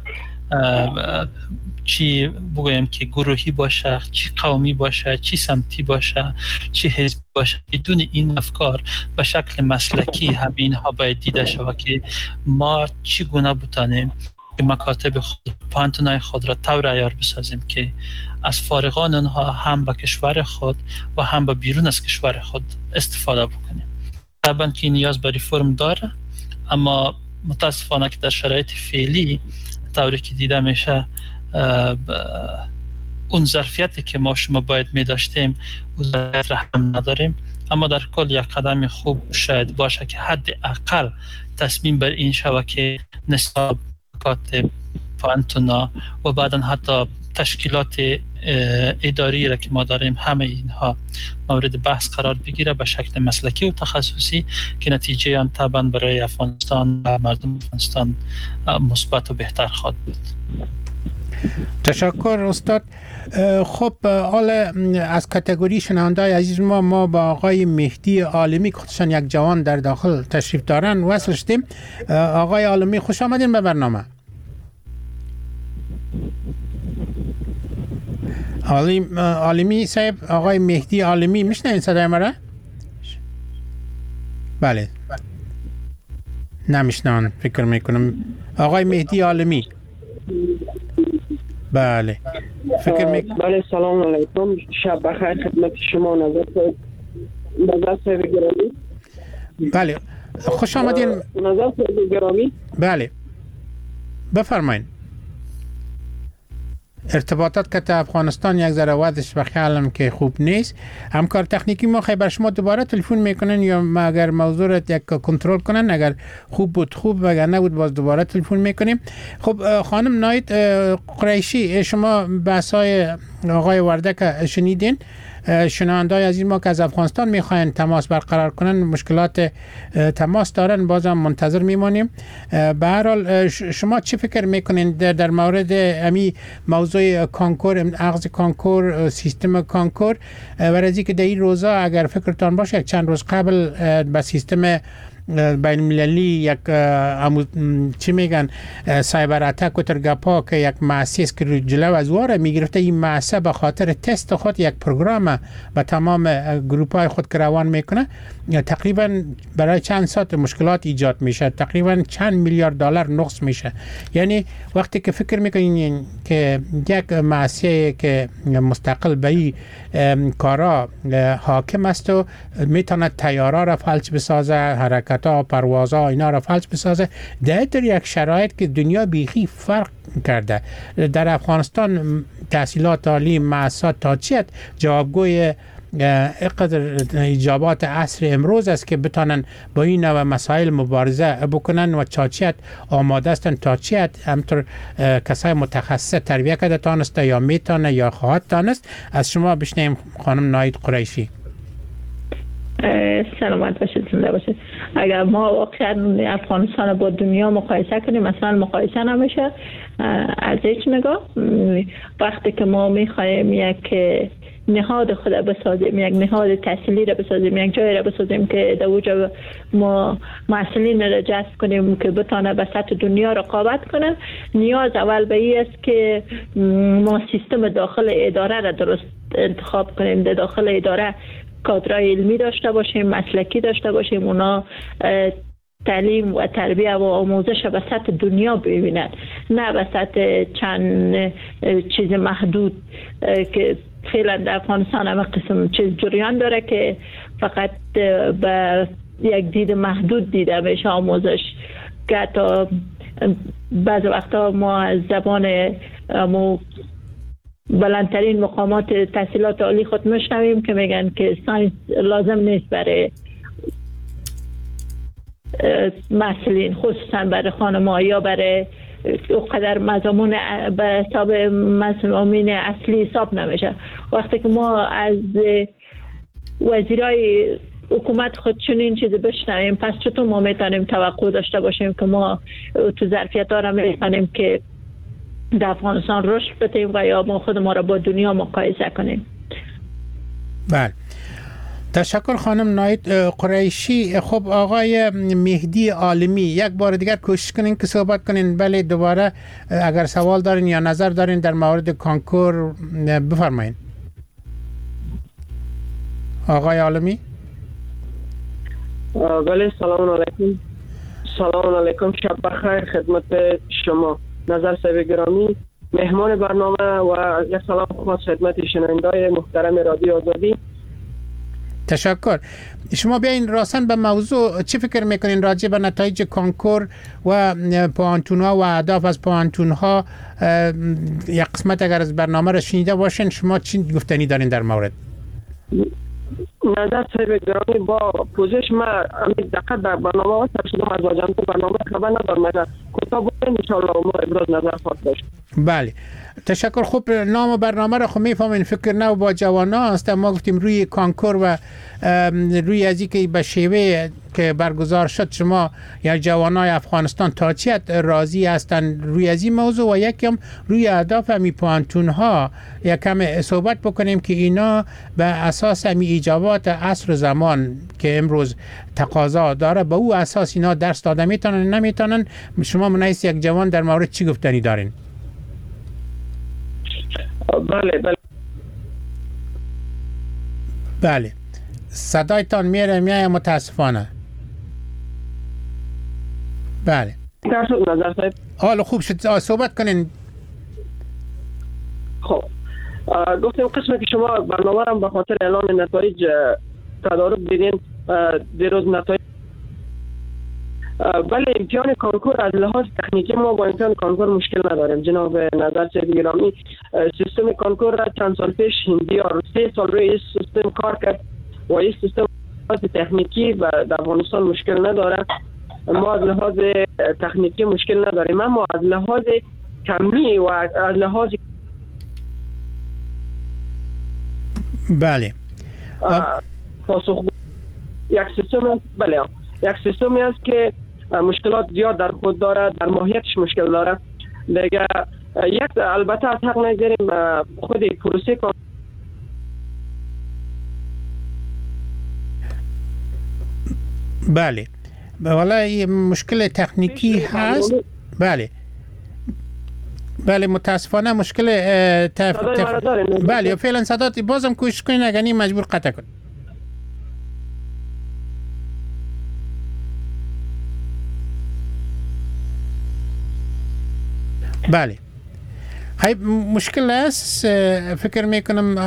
چی بگویم که گروهی باشه، چی قومی باشه، چی سمتی باشه، چی حزبی باشه، بدون این افکار به شکل مسلکی همه اینها باید دیده شود که ما چگونه بتانیم که مکاتب خود، پانتونای خود را طور عیار بسازیم که از فارغان اونها هم به کشور خود و هم به بیرون از کشور خود استفاده بکنیم. طبعا که نیاز به ریفورم داره، اما متاسفانه که در شرایط فعلی طوری که دیده میشه اون ظرفیتی که ما شما باید می داشتیم اون ظرفیت را هم نداریم. اما در کل یک قدم خوب شاید باشه که حد اقل تصمیم بر این شود که نصاب مکاتب پانتونا و بعدا حتی تشکیلات اداری را که ما داریم، همه اینها مورد بحث قرار بگیره به شکل مسلکی و تخصصی که نتیجه آن طبعا برای افغانستان و مردم افغانستان مثبت و بهتر خواهد بود. تشکر استاد. خب حالا از کاتگوری شنوندای عزیز ما ما با آقای مهدی عالمی که خودشان یک جوان در داخل تشریف دارن وصل شدیم. آقای عالمی خوش آمدین به برنامه. عالمی صاحب، آقای مهدی عالمی میشنوین صدای مرا؟ بله نمیشنون فکر میکنم. آقای مهدی عالمی بله فکر میکنم. بله سلام علیکم، شب بخیر خدمت شما نظر نظر صاحب گرامی. بله خوش آمدین نظر صاحب گرامی. بله بفرمایید. ارتباطات که تا افغانستان یک ذره وضعش به خیالم که خوب نیست. همکار تکنیکی ما خیلی بر شما دوباره تلفن میکنن یا ما اگر موضوع را یک کنترل کنن، اگر خوب بود خوب، اگر نبود باز دوباره تلفن میکنیم. خب خانم نایت قریشی، شما بحثای آقای وردک شنیدین. شنوندای عزیز ما که از افغانستان میخواین تماس برقرار کنن، مشکلات تماس دارن، بازم منتظر میمانیم. به هر حال شما چی فکر میکنین در, در مورد امی موضوع کانکور، اخذ کانکور، سیستم کانکور، ورزی که در این روزا اگر فکرتان باشه چند روز قبل به سیستم بین المللی یک چی میگن سایبر اتک و ترگپا که یک مؤسس که رو جلو از واره میگرفته، این مؤسسه به خاطر تست خود یک پروگرام به تمام گروپ های خود که روان میکنه، تقریبا برای چند ساعت مشکلات ایجاد میشه، تقریبا چند میلیارد دلار نقص میشه. یعنی وقتی که فکر میکنین که یک مؤسسه که مستقل به این کارا حاکم است و میتونه تیارا را فلج بسازه، حرکت ها، پروازها اینا را فلج بسازه، در یک شرایط که دنیا بیخی فرق کرده. در افغانستان تحصیلات عالی، مؤسسات تاچیت جوابگوی اقدر اجابات عصر امروز است که بتانن با این نوع مسائل مبارزه بکنن و چاچیت آماده استن. تاچیت همطور کسای متخصص تربیه کرده تانسته یا میتانه یا خواهد تانست. از شما بشنیم خانم نایت قریشی. سلامت باشید، زنده باشید. اگر ما واقعا افغانستان با دنیا مقایسه کنیم، مثلا مقایسه نمیشه از هیچ نگاه. وقتی که ما میخوایم یک نهاد خود بسازیم، یک نهاد تحصیلی را بسازیم، یک جای را بسازیم که در اوجا ما مسئولین را جذب کنیم که بتانه به سطح دنیا رقابت کنن، نیاز اول به این است که ما سیستم داخل اداره را درست انتخاب کنیم. در داخل اداره کادرای علمی داشته باشیم، مسلکی داشته باشیم، اونا تعلیم و تربیه و آموزش به سطح دنیا ببینند، نه به سطح چند چیز محدود که فعلا در افغانستان همه قسم چیز جریان داره که فقط به یک دید محدود دیده میشه آموزش، که تا بعض وقتا ما از زبان مو بلندترین مقامات تحصیلات عالی خود میشنویم که میگن که ساینس لازم نیست برای مسئولین، خصوصا برای خانم‌ها یا برای اونقدر مضامون به حساب مضامین اصلی حساب نمیشه. وقتی که ما از وزیرای حکومت خود چنین چیزی بشنویم، پس چطور ما میتونیم توقع داشته باشیم که ما تو ظرفیت ها را میتونیم که در افغانستان رشد بدیم و یا ما خود ما را با دنیا مقایسه کنیم. بله، تشکر خانم نایت قریشی. خب آقای مهدی عالمی، یک بار دیگر کوشش کنین که صحبت کنین. بله دوباره اگر سوال دارین یا نظر دارین در مورد کانکور بفرمایین. آقای عالمی. بله سلام علیکم. سلام علیکم، شب بخیر خدمت شما نظر صاحب گرامی، مهمان برنامه و یک سلام خاص خدمت شنوندگان محترم رادیو آزادی. تشکر. شما بیاین راستن به موضوع چی فکر میکنین راجع به نتایج کانکور و پوانتون‌ها و اهداف از پوانتون‌ها؟ یک قسمت اگر از برنامه را شنیده باشین، شما چی گفتنی دارین در مورد؟ نظر صاحب گرامی با پوزش ما امید دقت در برنامه ها سر شدم از واجم تو برنامه خبر ندارم مگر کتا بود انشاءالله ما ابراز نظر خواهد داشت. بله تشکر. خوب نام برنامه را خب میفهمین فکر نو با جوانان است. ما گفتیم روی کانکور و روی از اینکه به شیوه که برگزار شد شما یا جوانای افغانستان تا چی حد راضی هستند روی از این موضوع و یکم روی اهداف می پانتون ها یکم صحبت بکنیم که اینا به اساس می ایجابات عصر زمان که امروز تقاضا داره به او اساس اینا درس داده میتونن نمیتونن. شما منیس یک جوان در مورد چی گفتنی دارین؟ بله بله بله صدایتان میره میای متاسفانه. بله نظر صاحب حالا خوب شد صحبت کنین. خب گفتیم قسمی که شما برنامه را به خاطر اعلان نتایج تدارک دیدین دیروز نتایج. بله امتحان کانکور از لحاظ تکنیکی ما با امتحان کانکور مشکل نداریم جناب نظر صاحب گرامی. سیستم کانکور را چند سال پیش هندی یا سه سال روی این سیستم کار کرد و این سیستم تکنیکی و در افغانستان مشکل نداره. ما از لحاظ تکنیکی مشکل نداریم اما از لحاظ کمی و از لحاظ بله پاسخ یک سیستم بله یک سیستمی است که مشکلات زیاد در خود داره، در ماهیتش مشکل داره دیگه. یک البته از حق نگذاریم خود پروسه کار بله والا مشکل تکنیکی هست. بله بله متاسفانه مشکل تف... تف... بله فعلا صدات بازم کوشش کنین اگر نی مجبور قطع کن. بله های مشکل است. فکر میکنم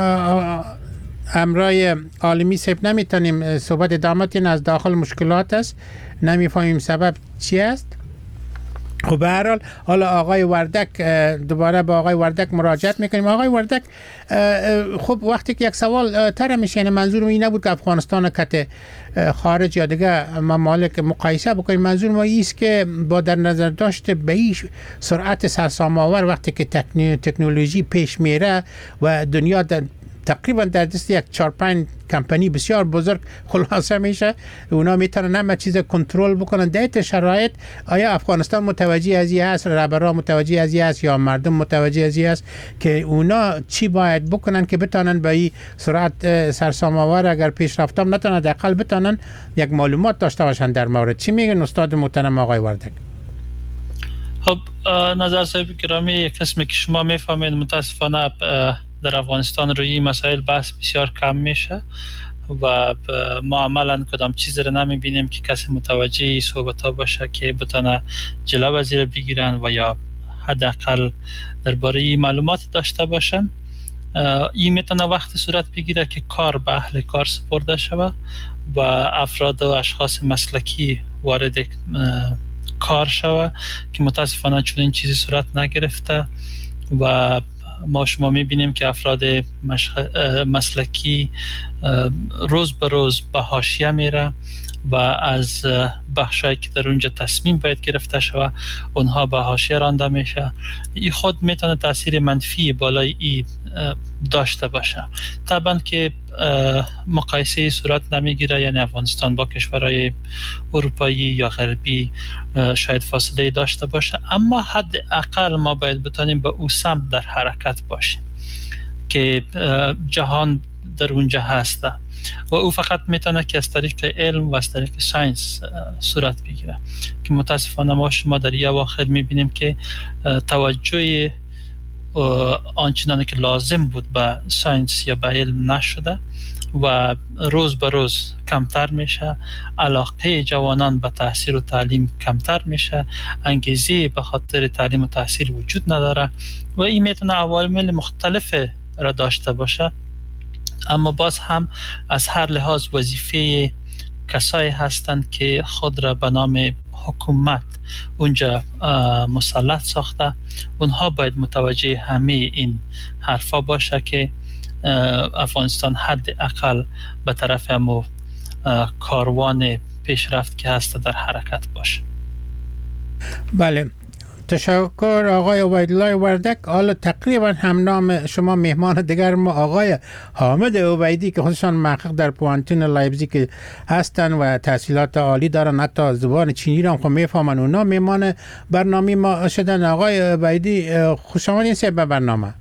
امرای عالمی سب نمیتونیم صحبت ادامت از داخل مشکلات است نمیفهمیم سبب چی است. خب به هر حال حالا آقای وردک دوباره با آقای وردک مراجعت میکنیم. آقای وردک خب وقتی که یک سوال طرح میشه یعنی منظور این نبود که افغانستان کت خارج یا دیگه ممالک مقایسه بکنیم. منظور ما ایست که با در نظر داشت به این سرعت سرسام آور وقتی که تکنولوژی پیش میره و دنیا در تقریبا در دست یک چهار پنج کمپانی بسیار بزرگ خلاصه میشه اونا میتونن همه چیز کنترل بکنن در شرایط. آیا افغانستان متوجه از این هست، رهبران متوجه از این هست یا مردم متوجه از این هست که اونا چی باید بکنن که بتونن به این سرعت سرسام آور اگر پیشرفت هم نتونن حداقل بتونن یک معلومات داشته باشن در مورد چی میگن استاد محترم آقای وردک؟ خب نظر صاحب گرامی یک قسمی که شما میفهمید متاسفانه در افغانستان روی مسائل بحث بسیار کم میشه و ما عملا کدام چیزی رو نمیبینیم که کسی متوجه صحبت ها باشه که بتونه جلو از زیر بگیرن و یا حداقل درباره معلومات داشته باشن. این میتونه وقت صورت بگیره که کار به اهل کار سپرده شود و افراد و اشخاص مسلکی وارد کار شود که متاسفانه چون این چیزی صورت نگرفته و ما شما میبینیم که افراد مسلکی روز به روز به حاشیه میره و از بخشایی که در اونجا تصمیم باید گرفته شود اونها به حاشیه رانده میشه. این خود میتونه تاثیر منفی بالای این داشته باشه. طبعا که مقایسه صورت نمیگیره، یعنی افغانستان با کشورهای اروپایی یا غربی شاید فاصله داشته باشه، اما حداقل ما باید بتونیم به او سمت در حرکت باشیم که جهان در اونجا هسته و او فقط میتونه که از طریق علم و از طریق ساینس صورت بگیره که متاسفانه ما شما در این اواخر میبینیم که توجه آنچنانی که لازم بود به ساینس یا به علم نشده و روز به روز کمتر میشه. علاقه جوانان به تحصیل و تعلیم کمتر میشه، انگیزه به خاطر تعلیم و تحصیل وجود نداره و این میتونه عوامل مختلف را داشته باشه. اما باز هم از هر لحاظ وظیفه کسایی هستند که خود را به نام حکومت اونجا مسلط ساخته، اونها باید متوجه همه این حرفا باشه که افغانستان حد اقل به طرف همو کاروان پیشرفت که هست در حرکت باشه. بله، تشکر آقای عبیدالله وردک. حالا تقریبا هم نام شما مهمان دیگر ما آقای حامد عبیدی که خودشان محقق در پوانتون لایپزیگ هستند و تحصیلات عالی دارن، حتی زبان چینی را هم میفهمن. اونا مهمان برنامه ما شدن. آقای عبیدی خوش آمدین به برنامه.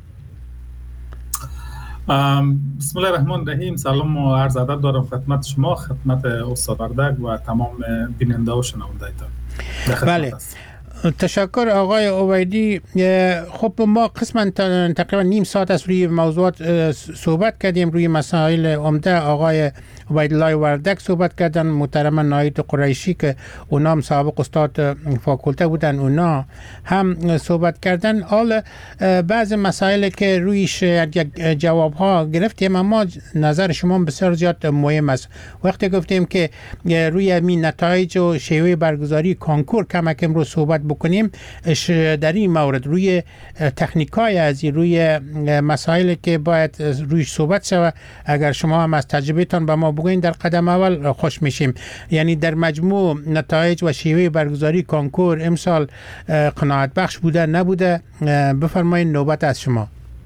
بسم الله الرحمن الرحیم. سلام و عرض ادب دارم خدمت شما، خدمت استاد وردک و تمام بیننده و شنوندگان. بله، تشکر آقای عبیدی. خب ما قسما تقریبا نیم ساعت از روی موضوعات صحبت کردیم، روی مسائل عمده. آقای عبیدالله وردک صحبت کردن، محترم نایید قریشی که اونا هم سابق استاد فاکولته بودن اونا هم صحبت کردن. حال بعض مسائل که رویش جواب ها گرفتیم، اما نظر شما بسیار زیاد مهم است. وقتی گفتیم که روی همین نتایج و شیوه برگزاری کنکور کمک امروز صحبت بکنیم، در این مورد روی تکنیکای از روی مسائل که باید رویش صحبت شود، اگر شما هم از تجربهتان به ما بگوین در قدم اول خوش میشیم. یعنی در مجموع نتایج و شیوه برگزاری کنکور امسال قناعت بخش بوده نبوده؟ بفرمایید، نوبت از شما.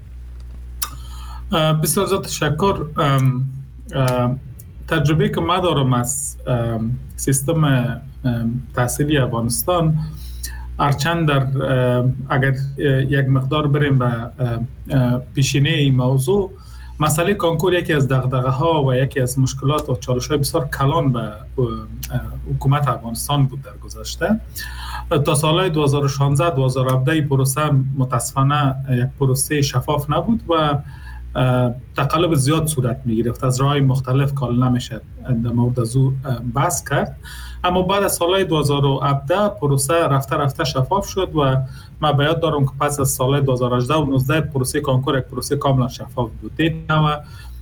بسیار زیاد تشکر. تجربه که ما دارم از سیستم تحصیلی افغانستان، هرچند در اگر یک مقدار بریم به پیشینه این موضوع، مسئله کنکور یکی از دغدغه ها و یکی از مشکلات و چالش های بسیار کلان به حکومت افغانستان بود در گذشته. تا سالهای دو هزار و شانزده دو هزار و هفده پروسه متاسفانه یک پروسه شفاف نبود و تقلب زیاد صورت می گرفت. از راه‌های مختلف کال نمیشه در مورد از او بحث کرد. اما بعد از سالهای دو هزار و هفده پروسه رفته رفته شفاف شد و من باید دارم که پس از سالهای دو هزار و هجده و نوزده پروسه کنکور یک پروسه کاملا شفاف بود. و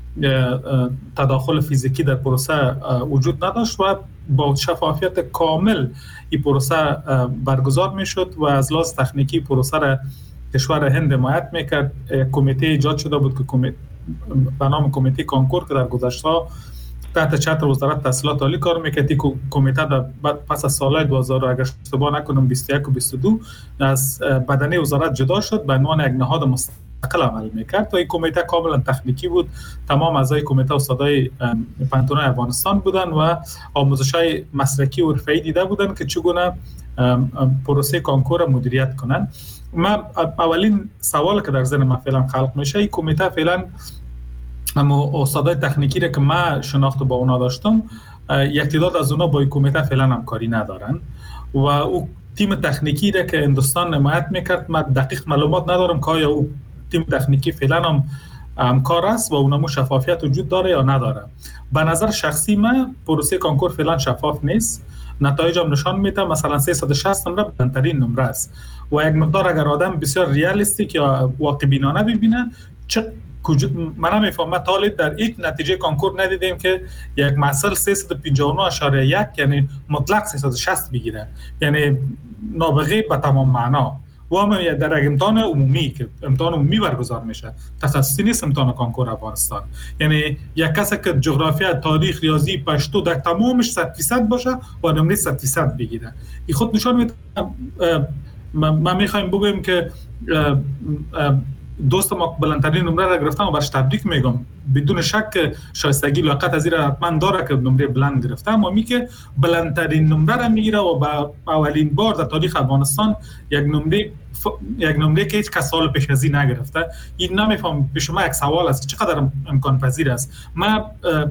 تداخل فیزیکی در پروسه وجود نداشت و با شفافیت کامل این پروسه برگزار می شد و از لحاظ تکنیکی پروسه را کشور هند حمایت میکرد. کمیته ایجاد شده بود که کمیته به نام کمیته کنکور که در گذشته تحت چتر وزارت تحصیلات عالی کار میکرد. این کمیته در پس از سال دو هزار اگر اشتباه نکنم بیست و یک و بیست و دو از بدنه وزارت جدا شد، به عنوان یک نهاد مستقل عمل میکرد و این کمیته کاملا تکنیکی بود. تمام اعضای کمیته استادای پانتون افغانستان بودن و آموزش‌های مسلکی و حرفه‌ای دیده بودن که چگونه پروسه کنکور مدیریت کنن. من اولین سوال که در ذهن من فعلا خلق میشه، این کمیته فعلا اما استادای تکنیکی را که من شناخت با اونا داشتم، یک تعداد از اونا با این کمیته فعلا همکاری ندارن و او تیم تکنیکی را که هندوستان حمایت میکرد، من دقیق معلومات ندارم که آیا او تیم تکنیکی فعلا هم همکار است و اونمو شفافیت وجود داره یا نداره. به نظر شخصی من پروسه کنکور فعلا شفاف نیست. نتایج هم نشان میده مثلا سیصد و شصت نمره بلندترین نمره است و یک مقدار اگر آدم بسیار ریالیستیک یا واقع بینانه ببینه، چه من نمیفهمم تا حالا در هیچ نتیجه کنکور ندیدیم که یک محصل سیصد و پنجاه و نه اشاره یک یعنی مطلق سیصد و شصت بگیره، یعنی نابغه به تمام معنا. و هم در یک امتحان عمومی که امتحان عمومی برگزار میشه، تخصصی نیست امتحان کنکور افغانستان، یعنی یک کسی که جغرافیا، تاریخ، ریاضی، پشتو در تمامش صد درصد باشه و نمره صد درصد بگیره. این خود نشان میده. ما میخوایم بگویم که دوست ما بلندترین نمره را گرفتن و برش تبریک میگم. بدون شک شایستگی لیاقت از این حتما داره که نمره بلند گرفته، اما می که بلندترین نمره را میگیره و با اولین بار در تاریخ افغانستان یک نمره ف... یک نمره که هیچ کس سال پیش از این نگرفته. این نمیفهم به شما یک سوال است چقدر امکان پذیر است. من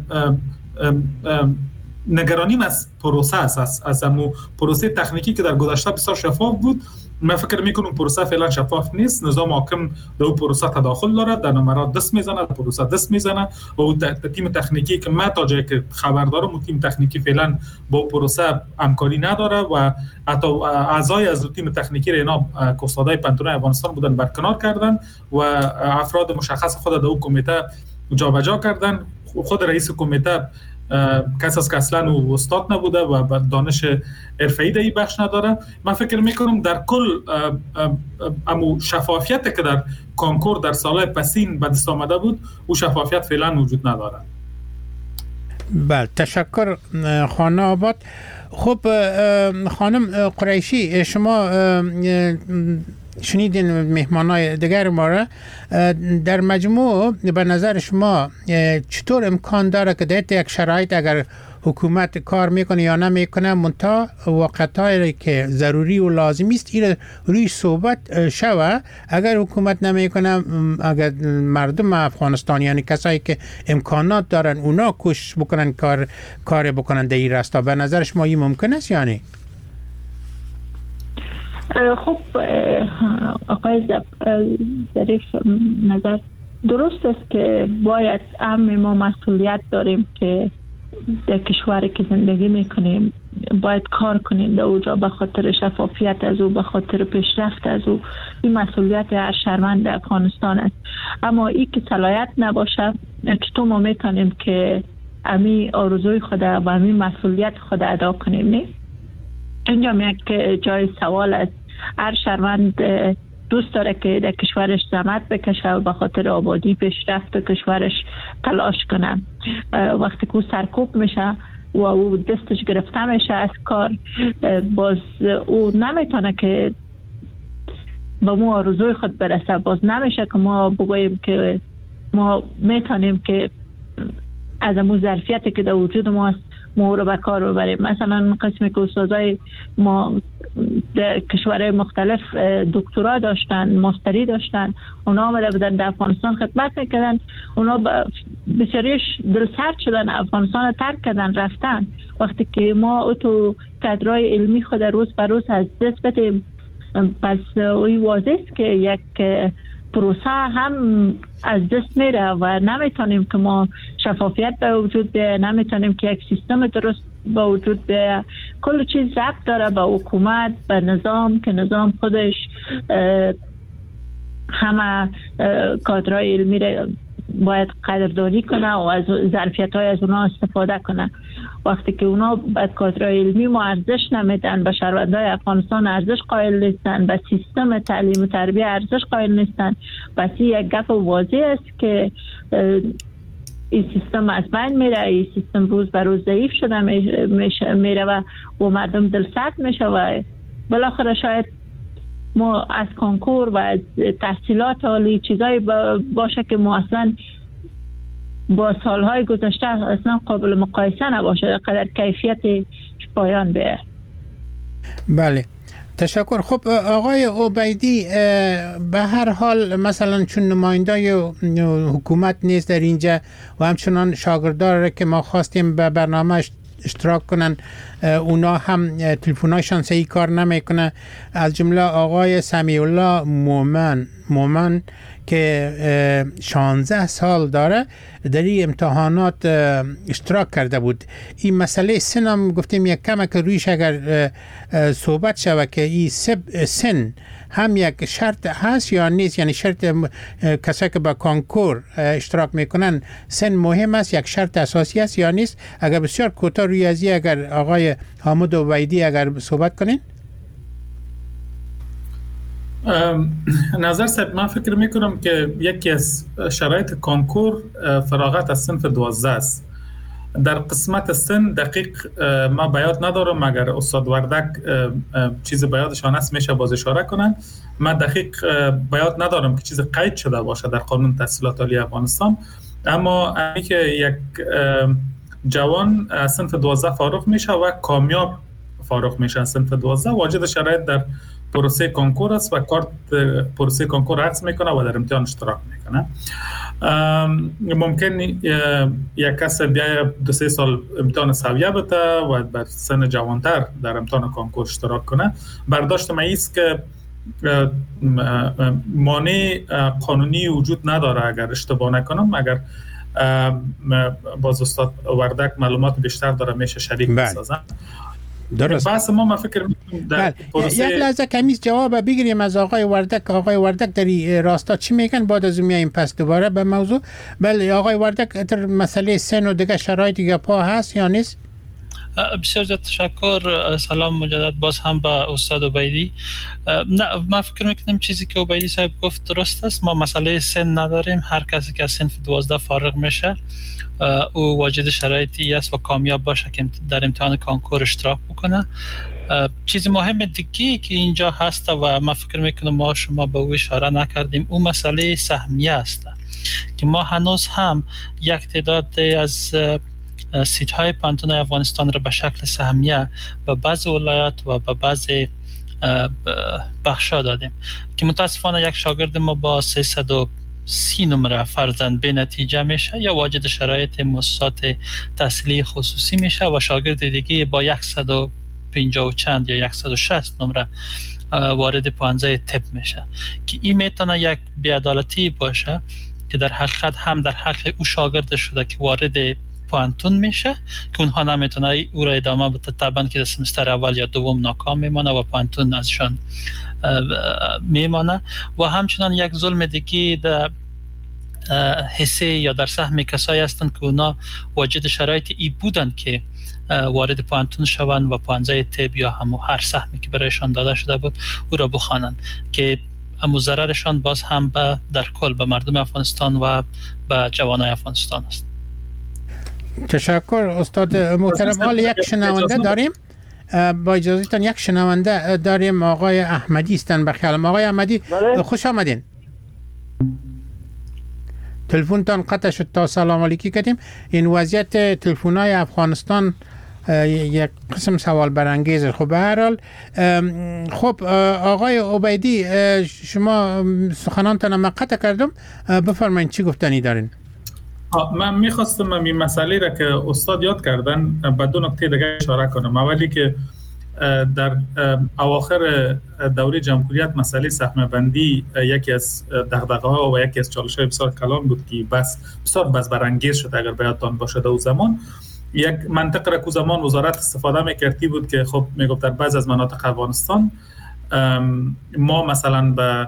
نگرانیم از پروسه است، از از امو پروسه تکنیکی که در گذشته بسیار شفاف بود. من فکر میکنم پروسه فعلا شفاف نیست. نظام حاکم در اون پروسه تداخل داره، در نمرات دست میزنه، در پروسه دست میزنه و اون تیم تکنیکی که من تا جایی که خبر دارم اون تیم تکنیکی فعلا با پروسه همکاری نداره و حتی اعضای از تیم تکنیکی را اینا استادای پانتون افغانستان بودن برکنار کردن و افراد مشخص خود در اون کمیته جابجا کردن. خود رئیس کمیته کس از که اصلا او استاد نبوده و دانش حرفه‌ای در این بخش نداره. من فکر میکنم در کل امو شفافیت که در کنکور در سالهای پسین به دست آمده بود او شفافیت فعلا وجود نداره. بله تشکر خانم آباد. خب خانم قریشی، شما شنیدین مهمانای دیگر ما را، در مجموع به نظر شما چطور امکان داره که در یک شرایط اگر حکومت کار میکنه یا نمیکنه منتها وقتایی که ضروری و لازمی است این روی صحبت شوه، اگر حکومت نمیکنه اگر مردم افغانستان یعنی کسایی که امکانات دارن اونا کوشش بکنن کار کار بکنن در این راستا، به نظر شما این ممکن است یعنی؟ خب آقای ظریف نظر درست است که باید هم ما مسئولیت داریم که در کشوری که زندگی میکنیم باید کار کنیم در اونجا به خاطر شفافیت از او، به خاطر پیشرفت از او. این مسئولیت هر شهروند افغانستان است. اما این که صلاحیت نباشه چطور ما میتونیم که امی آرزوی خود و امی مسئولیت خود ادا کنیم؟ نه اینجا یک جای سوال است. هر شهروند دوست داره که در کشورش زحمت بکشه و به خاطر آبادی پیشرفت کشورش تلاش کنه. وقتی که او سرکوب میشه و او دستش گرفته میشه از کار، باز او نمیتونه که با ما آرزوی خود برسه. باز نمیشه که ما بگوییم که ما میتونیم که از امون ظرفیتی که در وجود ماست ما رو به کار ببریم. مثلا قسمی که استادای ما در کشورهای مختلف دکترا داشتن، ماستری داشتن، اونا آمده بودن در افغانستان خدمت میکردن، اونا بسیاریش دلسرد شدن، افغانستان رو ترک کردن رفتن. وقتی که ما اتو کادرای علمی خود روز بر روز از دست بدیم، پس اوی واضح است که یک پروسه هم از دست میره و نمیتونیم که ما شفافیت به وجود بیه، نمیتونیم که یک سیستم درست به وجود بیه. کل چیز ضبط داره به حکومت، به نظام که نظام خودش همه کادرهای علمی را باید قدردانی کنه و از ظرفیت های از اونا استفاده کنه. وقتی که اونا به کادرهای علمی ما ارزش نمیدن، به شهروندای افغانستان ارزش قائل نیستن، به سیستم تعلیم و تربیه ارزش قائل نیستن، پس یک گپ واضح است که این سیستم از بین میره. این سیستم روز به روز ضعیف شده میره و و مردم دلسرد میشه و بالاخره شاید ما از کنکور و از تحصیلات عالی چیزایی باشه که ما اصلا با سالهای گذشته اصلا قابل مقایسه نباشه، قدر کیفیت پایان بیه. بله تشکر. خب آقای عبیدی، به هر حال مثلا چون نماینده حکومت نیست در اینجا و همچنان شاگردان که ما خواستیم به برنامه اشتراک کنن اونا هم تلفن‌هاشون صحیح کار نمیکنه، از جمله آقای سمیع الله مومن مومن که شانزده سال داره در این امتحانات اشتراک کرده بود. این مسئله سن هم گفتیم یک کم که رویش اگر صحبت شود که این سن هم یک شرط هست یا نیست، یعنی شرط کسایی که با کنکور اشتراک میکنن سن مهم است، یک شرط اساسی است یا نیست؟ اگر بسیار کوتاه روی ازی اگر آقای حامد عبیدی اگر صحبت کنین. نظر صاحب، من فکر میکنم که یکی از شرایط کنکور فراغت از صنف دوازده است. در قسمت سن دقیق ما بیاد ندارم، اگر استاد وردک چیز بیادشان است میشه باز اشاره کنن. من دقیق بیاد ندارم که چیز قید شده باشه در قانون تحصیلات عالی افغانستان، اما اینکه که یک جوان از صنف دوازده فارغ میشه و کامیاب فارغ میشه از صنف دوازده، واجد شرایط در پروسه کنکور است و کارت پروسه کنکور عکس میکنه و در امتحان اشتراک میکنه. ممکن یک کس بیای دو سه سال امتحان سویه بده و بر سن جوانتر در امتحان کنکور اشتراک کنه. برداشت من ایست که مانع قانونی وجود نداره اگر اشتباه نکنم. اگر باز استاد وردک معلومات بیشتر داره میشه شریک بسازن. درست. بحث ما من فکر می‌کنم در پروسه یک لحظه کمیز جواب بگیریم از آقای وردک. آقای وردک در این راستا چی میگن؟ بعد از میایم پس دوباره به موضوع. بله آقای وردک، در مسئله سن و دیگه شرایط دیگه پا هست یا نیست؟ بسیار زیاد تشکر. سلام مجدد باز هم به استاد عبیدی. نه من فکر میکنم چیزی که عبیدی صاحب گفت درست است. ما مسئله سن نداریم. هر کسی که از صنف دوازده فارغ میشه او واجد شرایطی است و کامیاب باشه که در امتحان کانکور اشتراک بکنه. چیز مهم دیگه که اینجا هست و من فکر میکنم ما شما به او اشاره نکردیم، اون مسئله سهمیه است که ما هنوز هم یک تعداد از سیت های پانتون افغانستان را به شکل سهمیه به بعض ولایات و به بعض بخشا دادیم که متاسفانه یک شاگرد ما با سیصد و سی نمره فرزند به نتیجه میشه یا واجد شرایط مؤسسات تحصیلی خصوصی میشه و شاگرد دیگه با صد و پنجاه و چند یا صد و شصت نمره وارد پانزده طب میشه که این میتونه یک بی‌عدالتی باشه که در حقیقت هم در حق او شاگرد شده که وارد پانتون میشه که اونها نمیتونه او را ادامه بده، طبعا که در سمستر اول یا دوم ناکام میمانه و پانتون ازشان میمانه. و همچنان یک ظلم دیگه در حصه یا در سهم کسایی هستند که اونا واجد شرایط ای بودند که وارد پانتون شوند و پانزده طب یا همو هر سهمی که برایشان داده شده بود او را بخوانند که امو ضررشان باز هم به در کل به مردم افغانستان و به جوانای افغانستان است. تشکر استاد محترم. حال یک شنونده داریم، با اجازهتان یک شنونده داریم، آقای احمدی هستن به خیالم. آقای احمدی خوش آمدین. تلفنتان قطع شد تا سلام علیکی کردیم. این وضعیت تلفن‌های افغانستان یک قسم سوال برانگیز. خب به هر حال خب آقای عبیدی شما سخنانتان ما قطع کردم، بفرمایید چی گفتنی دارین؟ من میخواستم این مسئله را که استاد یاد کردن به دو نکته دیگه اشاره کنم. اولی که در اواخر دوره جمهوریت مسئله سهم بندی یکی از دغدغه‌ها و یکی از چالش‌های بسیار کلان بود که بس بسیار بس برانگیز شد. اگر بیادتان باشه او زمان یک منطقه را که زمان وزارت استفاده می‌کردی بود که خب میگفت در بعض از مناطق افغانستان ما مثلا به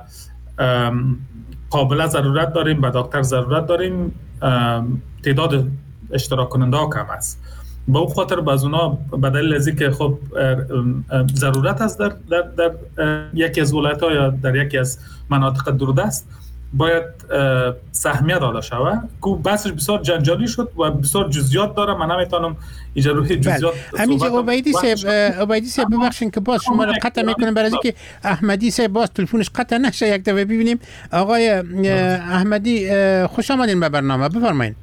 قابله ضرورت داریم، به دکتر ضرورت داریم، تعداد اشتراک کننده ها کم است. با اون خاطر باز اونا به دلیل از اینکه خب ضرورت است در در در یکی از ولایت ها یا در یکی از مناطق دوردست باید سهمیه داده شود که بحثش بسیار جنجالی شد و بسیار جزئیات داره. من نمیتونم اینجا روی جزئیات همینجا عبیدی صاحب عبیدی صاحب ببخشید که باز شما را قطع میکنم برای اینکه احمدی صاحب باز تلفنش قطع نشه. یک دفعه ببینیم. آقای احمدی خوش آمدین به برنامه، بفرمایید.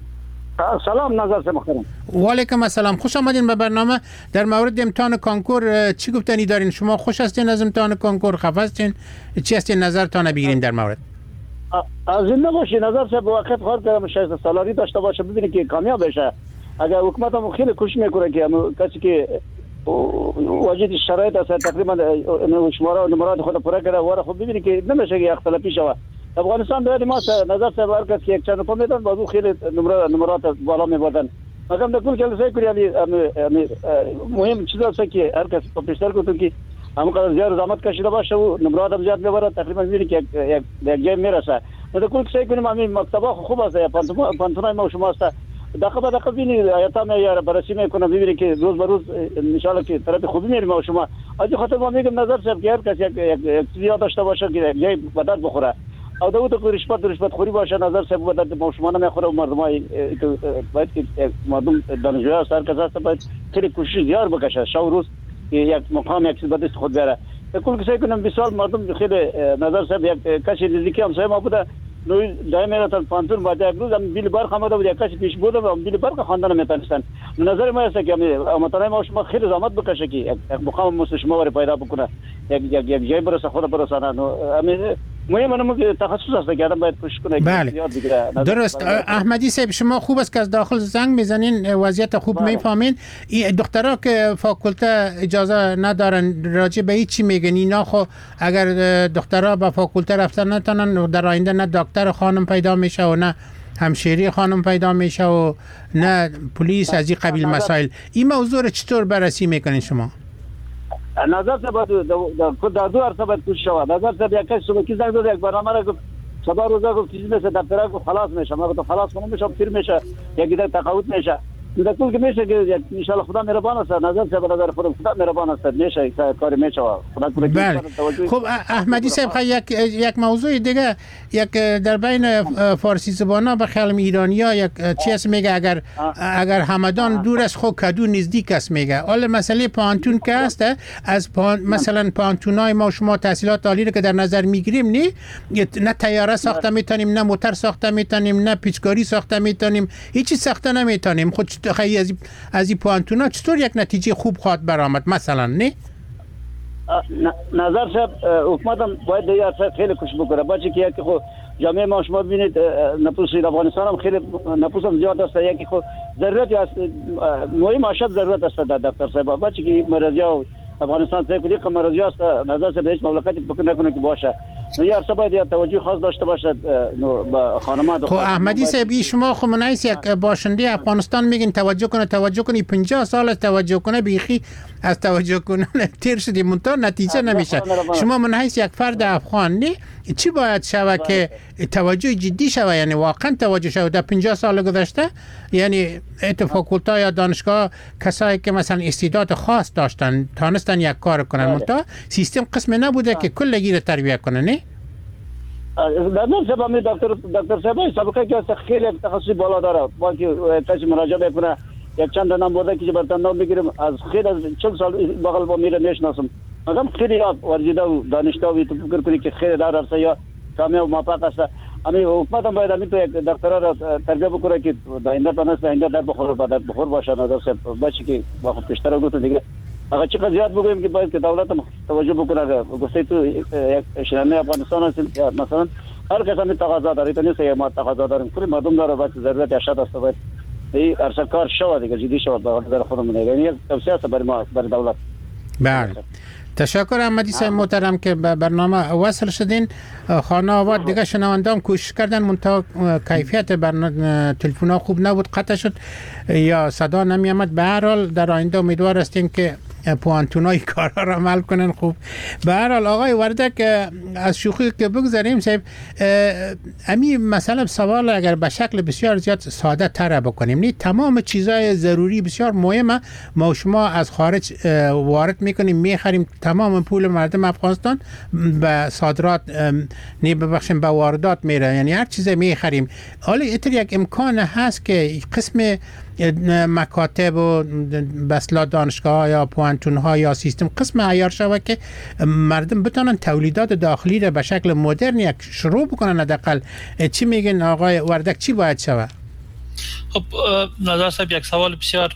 سلام نظر سے محترم. و علیکم السلام، خوش آمدین به برنامه. در مورد امتحان کانکور چی گفتنی دارین؟ شما خوش هستین از امتحان کانکور؟ خفه هستین؟ چی هستین نظرتان بگیرین در مورد؟ از این نباشی نظر سے به وقت خواهد که شاید سالاری داشته باشه ببینید که کامیاب بشه. اگر حکومت هم خیلی کوشش میکنه که کسی که واجد شرایط است تقریبا شماره و نمرات خود پورا کرده واره خب ببینید که نمیشه که اختلافی شود. افغانستان باید ما نظر سے هر کس که یک چند پا میدن بازو خیلی نمرات بالا میبردن. مثلا در کل جلسه کلی مهم چیز است که هر کس پیشتر کنه که همونقدر زیاد زحمت کشیده باشه و نمرات هم زیاد میبره تقریبا میبینی که یک یک جای میرسه. در کل سعی کنیم همین مکتبا خوب است یا پانتونای ما شما است دقیقاً به دقیقاً ببینید آیاتا میاره بررسی میکنه ببینید که روز به روز ان شاء الله که طرف خوبی میریم ما شما. از خاطر ما میگم نظر صاحب که هر کس یک یک چیزی داشته باشه که جای بدت بخوره او دو تا رشوت رشوت خوری باشه نظر صاحب بدت ما شما نمیخوره. مردمای باید که مردم دانشجوها سر کس است باید خیلی کوشش زیاد بکشه شو روز یک مقام یک چیز بدست خود بیاره. کل سعی کنم بسیار مردم خیلی نظر صاحب یک کسی نزدیکی هم ما بوده نوی دائما رفتن پانتون بعد یک روز هم بیل برق آمده بود یک کسی پیش بود و بیل برق خواندن نمیتونستن. نظر ما است که مطالعه ما شما خیلی زحمت بکشه که یک مقام مثل شما رو پیدا بکنه یک یک یک جای برسه خود برسانه. همین مهم منم تخصص است که آدم باید کوشش کنه. بله درست. احمدی صاحب شما خوب است که از داخل زنگ میزنین وضعیت خوب میفهمین. این دکترها که فاکولته اجازه ندارن راجع به چی میگن اینا؟ خو اگر دکترها به فاکولته رفتن نتونن در آینده نه دکتر خانم پیدا میشه و نه همشهری خانم پیدا میشه و نه پلیس از این قبیل مسائل. این موضوع رو چطور بررسی میکنین شما؟ نظر سبب در دو عرصه باید کوشش شود. نظر سبب یک کسی صبح کی زنگ داد یک برنامه را گفت صبح روزا گفت چیزی مثل دفتره گفت خلاص میشه. ما گفتم خلاص کنم میشه پیر میشه یک دیگه تقاعد میشه. در طول که میشه که ان شاء الله خدا مهربان است. نظر سبب نظر خودم خدا مهربان است میشه کاری میشه خدا کنه. بله. خب احمدی صاحب یک یک موضوع دیگه یک در بین فارسی زبانا به خیال ایرانی‌ها یک چیز میگه اگر اگر همدان دور از خود کدو نزدیک است میگه. حالا مسئله پانتون که است از پان مثلا پانتونای ما شما تحصیلات عالی رو که در نظر میگیریم نه نه طیاره ساخته میتونیم نه موتور ساخته میتونیم نه پیچکاری ساخته میتونیم هیچی ساخته نمیتونیم. خود خیلی از از این پانتونا چطور یک نتیجه خوب خواهد برآمد مثلا نه؟ نظر صاحب حکومت هم باید دیگه خیلی کوشش بکنه. باشه که یکی خود جامعه ما شما ببینید نفوس افغانستان هم خیلی نفوس هم زیاد است. یکی خود ضرورت است مهم اشد ضرورت است در دفتر صاحب. باشه که مرزیا افغانستان سه کلی که مرزیا است نظر صاحب هیچ مملکتی فکر نکنه که باشه. یه عرصه باید توجه خاص داشته باشد با خانم‌ها. خب احمدی صاحب شما خب منایس یک باشنده افغانستان میگین توجه کنه توجه کنی پنجاه سال از توجه کنه بیخی از توجه کنه تیر شدی منتها نتیجه نمیشه. شما منایس یک فرد افغان نه چی باید شود که توجه جدی شود یعنی واقعا توجه شود در پنجاه سال گذشته یعنی فاکولته یا دانشگاه کسایی که مثلا استعداد خاص داشتن تانستن یک کار کنن منتها سیستم قسم نبوده که کلگی رو تربیت کنه نه؟ در نظر سبب می دکتر دکتر سبب سابقه که خیلی تخصصی بالا داره با که کسی مراجعه بکنه یک چند نام برده که برتن نام بگیرم از خیلی از چند سال بغل با میره میشناسم مگم خیلی ورزیده و دانشجو و تو فکر کنی که خیلی در عرصه یا کامیاب موفق است. امی حکومت هم باید همین تو یک دکترا را تربیت بکنه که آینده تونست آینده در بخور بعد بخور باشه. نظر سبب باشه که با خود پیشتر گفت دیگه اگر چقدر زیاد بگویم که باید که دولت هم توجه بکنه. گفته تو یک شنانه افغانستان هست مثلا هر کس هم تقاضا داره تا نیست ما تقاضا داریم کلی مردم داره باید ضرورت اشد است باید این عرصه کار شود دیگه جدی شود به نظر خودمون یعنی یک توصیه است برای ما برای دولت. بله تشکر احمدی صاحب محترم که به برنامه وصل شدین. خانه آباد دیگه شنوندام کوشش کردن منتها کیفیت برنامه تلفن ها خوب نبود قطع شد یا صدا نمی آمد. به هر حال در آینده امیدوار هستیم که پوانتونای کارا را عمل کنن خوب. به هر حال آقای وردک از شوخی که بگذاریم صاحب امی مثلا سوال اگر به شکل بسیار زیاد ساده تر بکنیم نه تمام چیزای ضروری بسیار مهمه ما شما از خارج وارد میکنیم میخریم تمام پول مردم افغانستان به صادرات نه ببخشیم به واردات میره یعنی هر چیز میخریم. حالا اینطور یک امکان هست که قسم مکاتب و بسلا دانشگاه یا پوانتون ها یا سیستم قسم عیار شود که مردم بتونن تولیدات داخلی را به شکل مدرن یک شروع بکنن. حداقل چی میگن آقای وردک چی باید شود؟ خب نظر صاحب یک سوال بسیار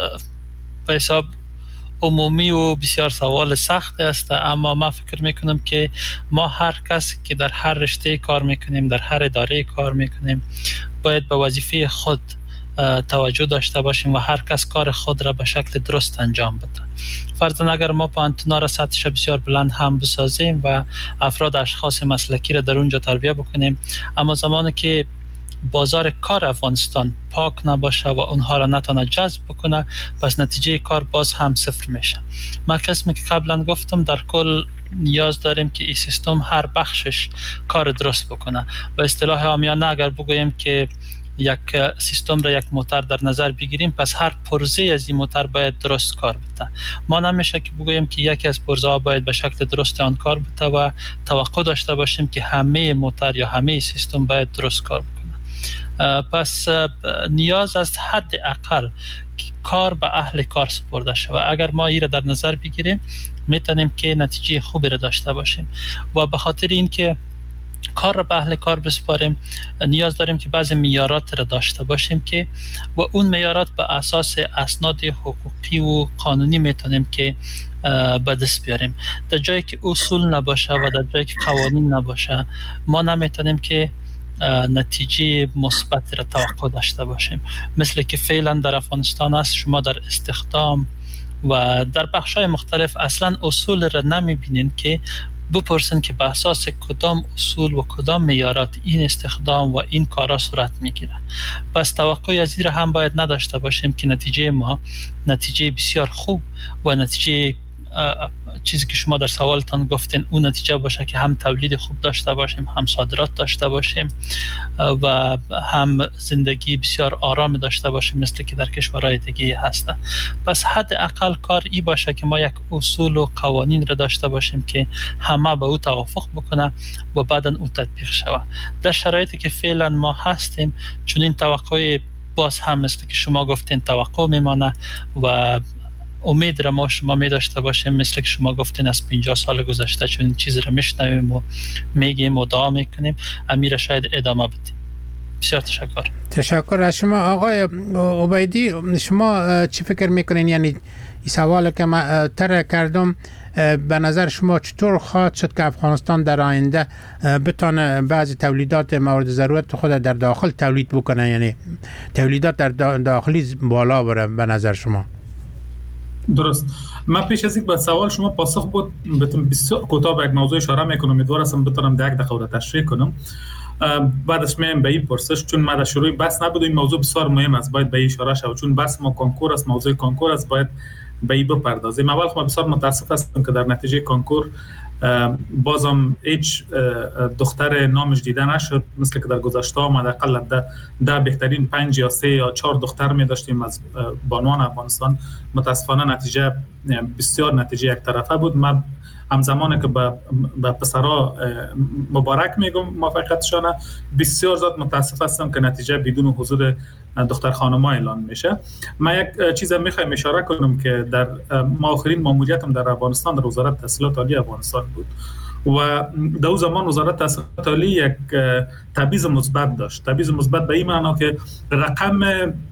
به حساب عمومی و بسیار سوال سخت است اما من فکر میکنم که ما هر کس که در هر رشته کار میکنیم در هر اداره کار میکنیم باید به وظیفه خود توجه داشته باشیم و هر کس کار خود را به شکل درست انجام بده. فرضاً اگر ما پانتونا را سطحش بسیار بلند هم بسازیم و افراد اشخاص مسلکی را در اونجا تربیت بکنیم اما زمانی که بازار کار افغانستان پاک نباشه و اونها را نتونه جذب بکنه پس نتیجه کار باز هم صفر میشه. من قسمی که قبلا گفتم در کل نیاز داریم که این سیستم هر بخشش کار درست بکنه. به اصطلاح عامیانه اگر بگوییم که یک سیستم را یک موتور در نظر بگیریم پس هر پرزه از این موتور باید درست کار بده. ما نمیشه که بگوییم که یکی از پرزه ها باید به شکل درست آن کار بده و توقع داشته باشیم که همه موتور یا همه سیستم باید درست کار بکنه. پس نیاز است حد اقل کار به اهل کار سپرده شود. اگر ما این را در نظر بگیریم میتونیم که نتیجه خوبی را داشته باشیم و به خاطر اینکه کار را به اهل کار بسپاریم نیاز داریم که بعضی معیارات را داشته باشیم که و اون معیارات به اساس اسناد حقوقی و قانونی میتونیم که به دست بیاریم. در جایی که اصول نباشه و در جایی که قوانین نباشه ما نمیتونیم که نتیجه مثبت را توقع داشته باشیم. مثل که فعلا در افغانستان است شما در استخدام و در بخش‌های مختلف اصلا اصول را نمیبینین که بپرسن که به اساس کدام اصول و کدام معیارات این استخدام و این کارا صورت میگیره. پس توقعی از این هم باید نداشته باشیم که نتیجه ما نتیجه بسیار خوب و نتیجه چیزی که شما در سوالتان گفتین اون نتیجه باشه که هم تولید خوب داشته باشیم، هم صادرات داشته باشیم و هم زندگی بسیار آرام داشته باشیم مثل که در کشورهای دیگه هسته. پس حداقل کار ای باشه که ما یک اصول و قوانین را داشته باشیم که همه به او توافق بکنه و بعدا او تطبیق شود. در شرایطی که فعلا ما هستیم چون این توقع باز هم مثل که شما گفتین توقع میمانه و امید را ما شما می داشته باشیم مثل که شما گفتین از پنجاه سال گذشته چون این چیز را میشنویم و میگیم و دعا میکنیم، امیر شاید ادامه بدیم. بسیار تشکر. تشکر از شما آقای عبیدی. شما چی فکر میکنین؟ یعنی این سوال که من طرح کردم به نظر شما چطور خواهد شد که افغانستان در آینده بتونه بعضی تولیدات مورد ضرورت خود در داخل تولید بکنه، یعنی تولیدات در داخلی بالا بره به نظر شما؟ درست. من پیش از اینکه به سوال شما پاسخ بود بتونم بسیار کوتاه به یک موضوع اشاره میکنم، امیدوارم هستم بتونم در یک دقیقه تشریح کنم. بعدش میام به این پرسش چون ما در شروع بحث نبود این موضوع بسیار مهم است، باید به این اشاره شود چون بحث ما کنکور است، موضوع کنکور است، باید به این بپردازیم. اول خب بسیار متاسف هستم که در نتیجه کنکور بازم هیچ دختر نامش دیده نشد مثل که در گذشته ما در حداقل ده, ده بهترین پنج یا سه یا چهار دختر می داشتیم از بانوان افغانستان. متاسفانه نتیجه بسیار نتیجه یک طرفه بود. من همزمانی که به به پسرها مبارک میگم موفقیتشان، بسیار زیاد متاسف هستم که نتیجه بدون حضور دختر خانم‌ها اعلان میشه. من یک چیز میخوایم اشاره کنم که در ما آخرین ماموریتم در افغانستان در وزارت تحصیلات عالی افغانستان بود و در اون زمان وزارت تحصیلات عالی یک تبعیض مثبت داشت. تبعیض مثبت به این معنا که رقم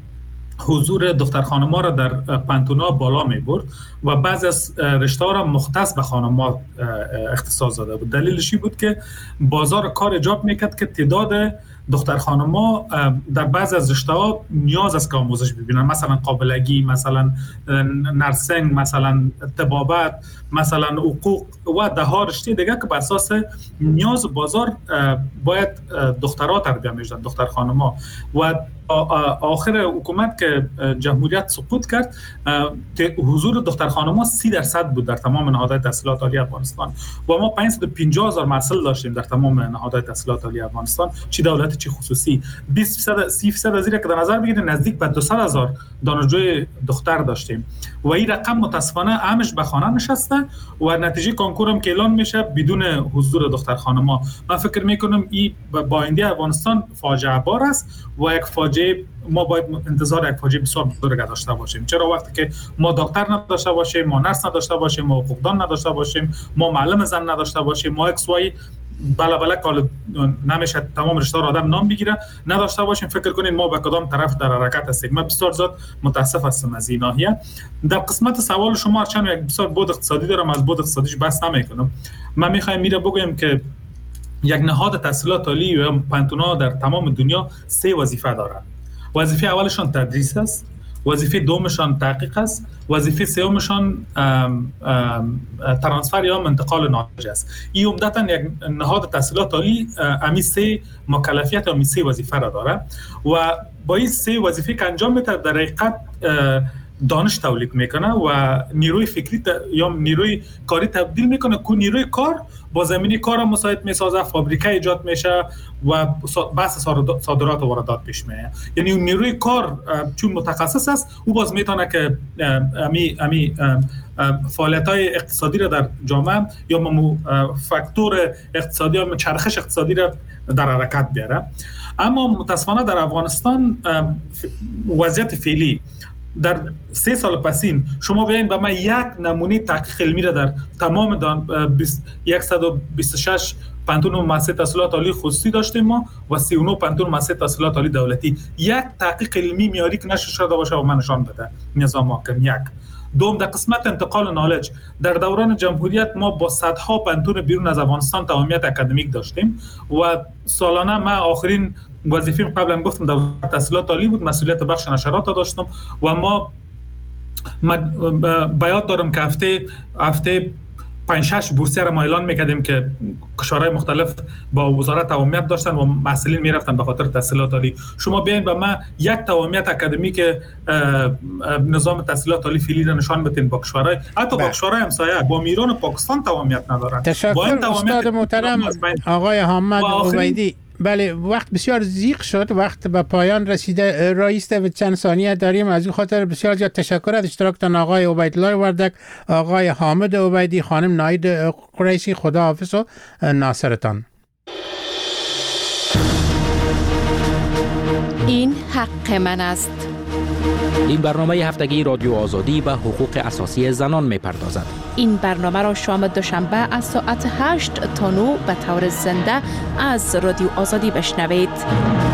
حضور دختر خانم‌ها را در پانتونا بالا می‌برد و بعضی از رشته‌ها را مختص به خانم‌ها اختصاص داده بود. دلیلش این بود که بازار کار ایجاب می‌کرد که تعداد دختر خانم‌ها در بعضی از رشته‌ها نیاز است که آموزش ببینن، مثلا قابلگی، مثلا نرسنگ، مثلا طبابت، مثلا حقوق و ده ها رشته دیگه که بر اساس نیاز بازار باید دخترها تربیت می‌شدن، دختر خانم‌ها. و آخر حکومت که جمهوریت سقوط کرد حضور دختر خانم‌ها سی درصد بود در تمام نهادهای تحصیلات عالی افغانستان و ما پانصد و پنجاه هزار محصل داشتیم در تمام نهادهای تحصیلات عالی افغانستان، چه دولتی چه خصوصی. بیست درصد سی درصد از این که در نظر بگیرید نزدیک به دویست هزار دانشجوی دختر داشتیم و این رقم متاسفانه همش به خانه نشسته و نتیجه کنکور هم که اعلان میشه بدون حضور دختر خانم‌ها. من فکر میکنم این با آینده افغانستان فاجعه بار است و یک فاجعه ما باید انتظار یک فاجعه بسیار بزرگ داشته باشیم. چرا وقتی که ما دکتر نداشته باشیم، ما نرس نداشته باشیم، ما حقوقدان نداشته باشیم، ما معلم زن نداشته باشیم، ما اکس وای بالا بالا کال نمیشه تمام رشته آدم نام بگیره نداشته باشیم، فکر کنین ما به کدام طرف در حرکت هستیم. من بسیار زیاد متاسف هستم از این ناحیه. در قسمت سوال شما چون یک بسیار بود اقتصادی دارم، از بود اقتصادیش بحث نمیکنم. من میخوایم میره بگم که یک نهاد تحصیلات عالی یا پانتونا در تمام دنیا سه وظیفه دارند. وظیفه اولشان تدریس است، وظیفه دومشان تحقیق است، وظیفه سومشان ترانسفر یا انتقال نالج است. این عمدتاً یک نهاد تحصیلات عالی امی سه مکلفیت یا امی سه وظیفه را داره و با این سه وظیفه که انجام میده در حقیقت دانش تولید میکنه و نیروی فکری یا نیروی کاری تبدیل میکنه که نیروی کار با زمینی کار مساعد میسازه، فابریکه ایجاد میشه و بحث صادرات و واردات پیش میاد. یعنی اون نیروی کار چون متخصص است او باز میتونه که امی امی فعالیت‌های اقتصادی را در جامعه یا فاکتور اقتصادی یا چرخش اقتصادی را در حرکت بیاره. اما متاسفانه در افغانستان وضعیت فعلی در سه سال پسین شما بیاین به من یک نمونه تحقیق علمی را در تمام صد و بیست و شش پانتون مؤسسه تحصیلات عالی خصوصی داشتیم ما و سی و نه پانتون مؤسسه تحصیلات عالی دولتی. یک تحقیق علمی معیاری که نشر شده باشه و من نشان بده نظام حاکم. یک دوم در قسمت انتقال نالج در دوران جمهوریت ما با صدها پانتون بیرون از افغانستان تمامیت اکادمیک داشتیم و سالانه ما آخرین وظیفه قبلا گفتم در وزارت تحصیلات عالی بود، مسئولیت بخش نشرات داشتم و ما بیاد دارم که هفته هفته پنج شش بورسیه را ما اعلان میکردیم که کشورهای مختلف با وزارت تمامیت داشتن و مسئولین میرفتن به خاطر تحصیلات عالی. شما بیاین به ما یک تمامیت اکادمی که نظام تحصیلات عالی فعلی را نشان بدین با کشورهای حتی با کشورهای همسایه با ایران و پاکستان تمامیت ندارن. تشکر استاد محترم آقای حامد عبیدی. بله وقت بسیار زیق شد، وقت به پایان رسیده. رئیس و چند ثانیه داریم، از این خاطر بسیار زیاد تشکر از اشتراکتان آقای عبیدالله وردک، آقای حامد عبیدی، خانم ناهید قریشی. خدا حافظ و ناصرتان. این حق من است. این برنامه هفتگی رادیو آزادی به حقوق اساسی زنان می‌پردازد. این برنامه را شام دوشنبه از ساعت هشت تا نه به طور زنده از رادیو آزادی بشنوید.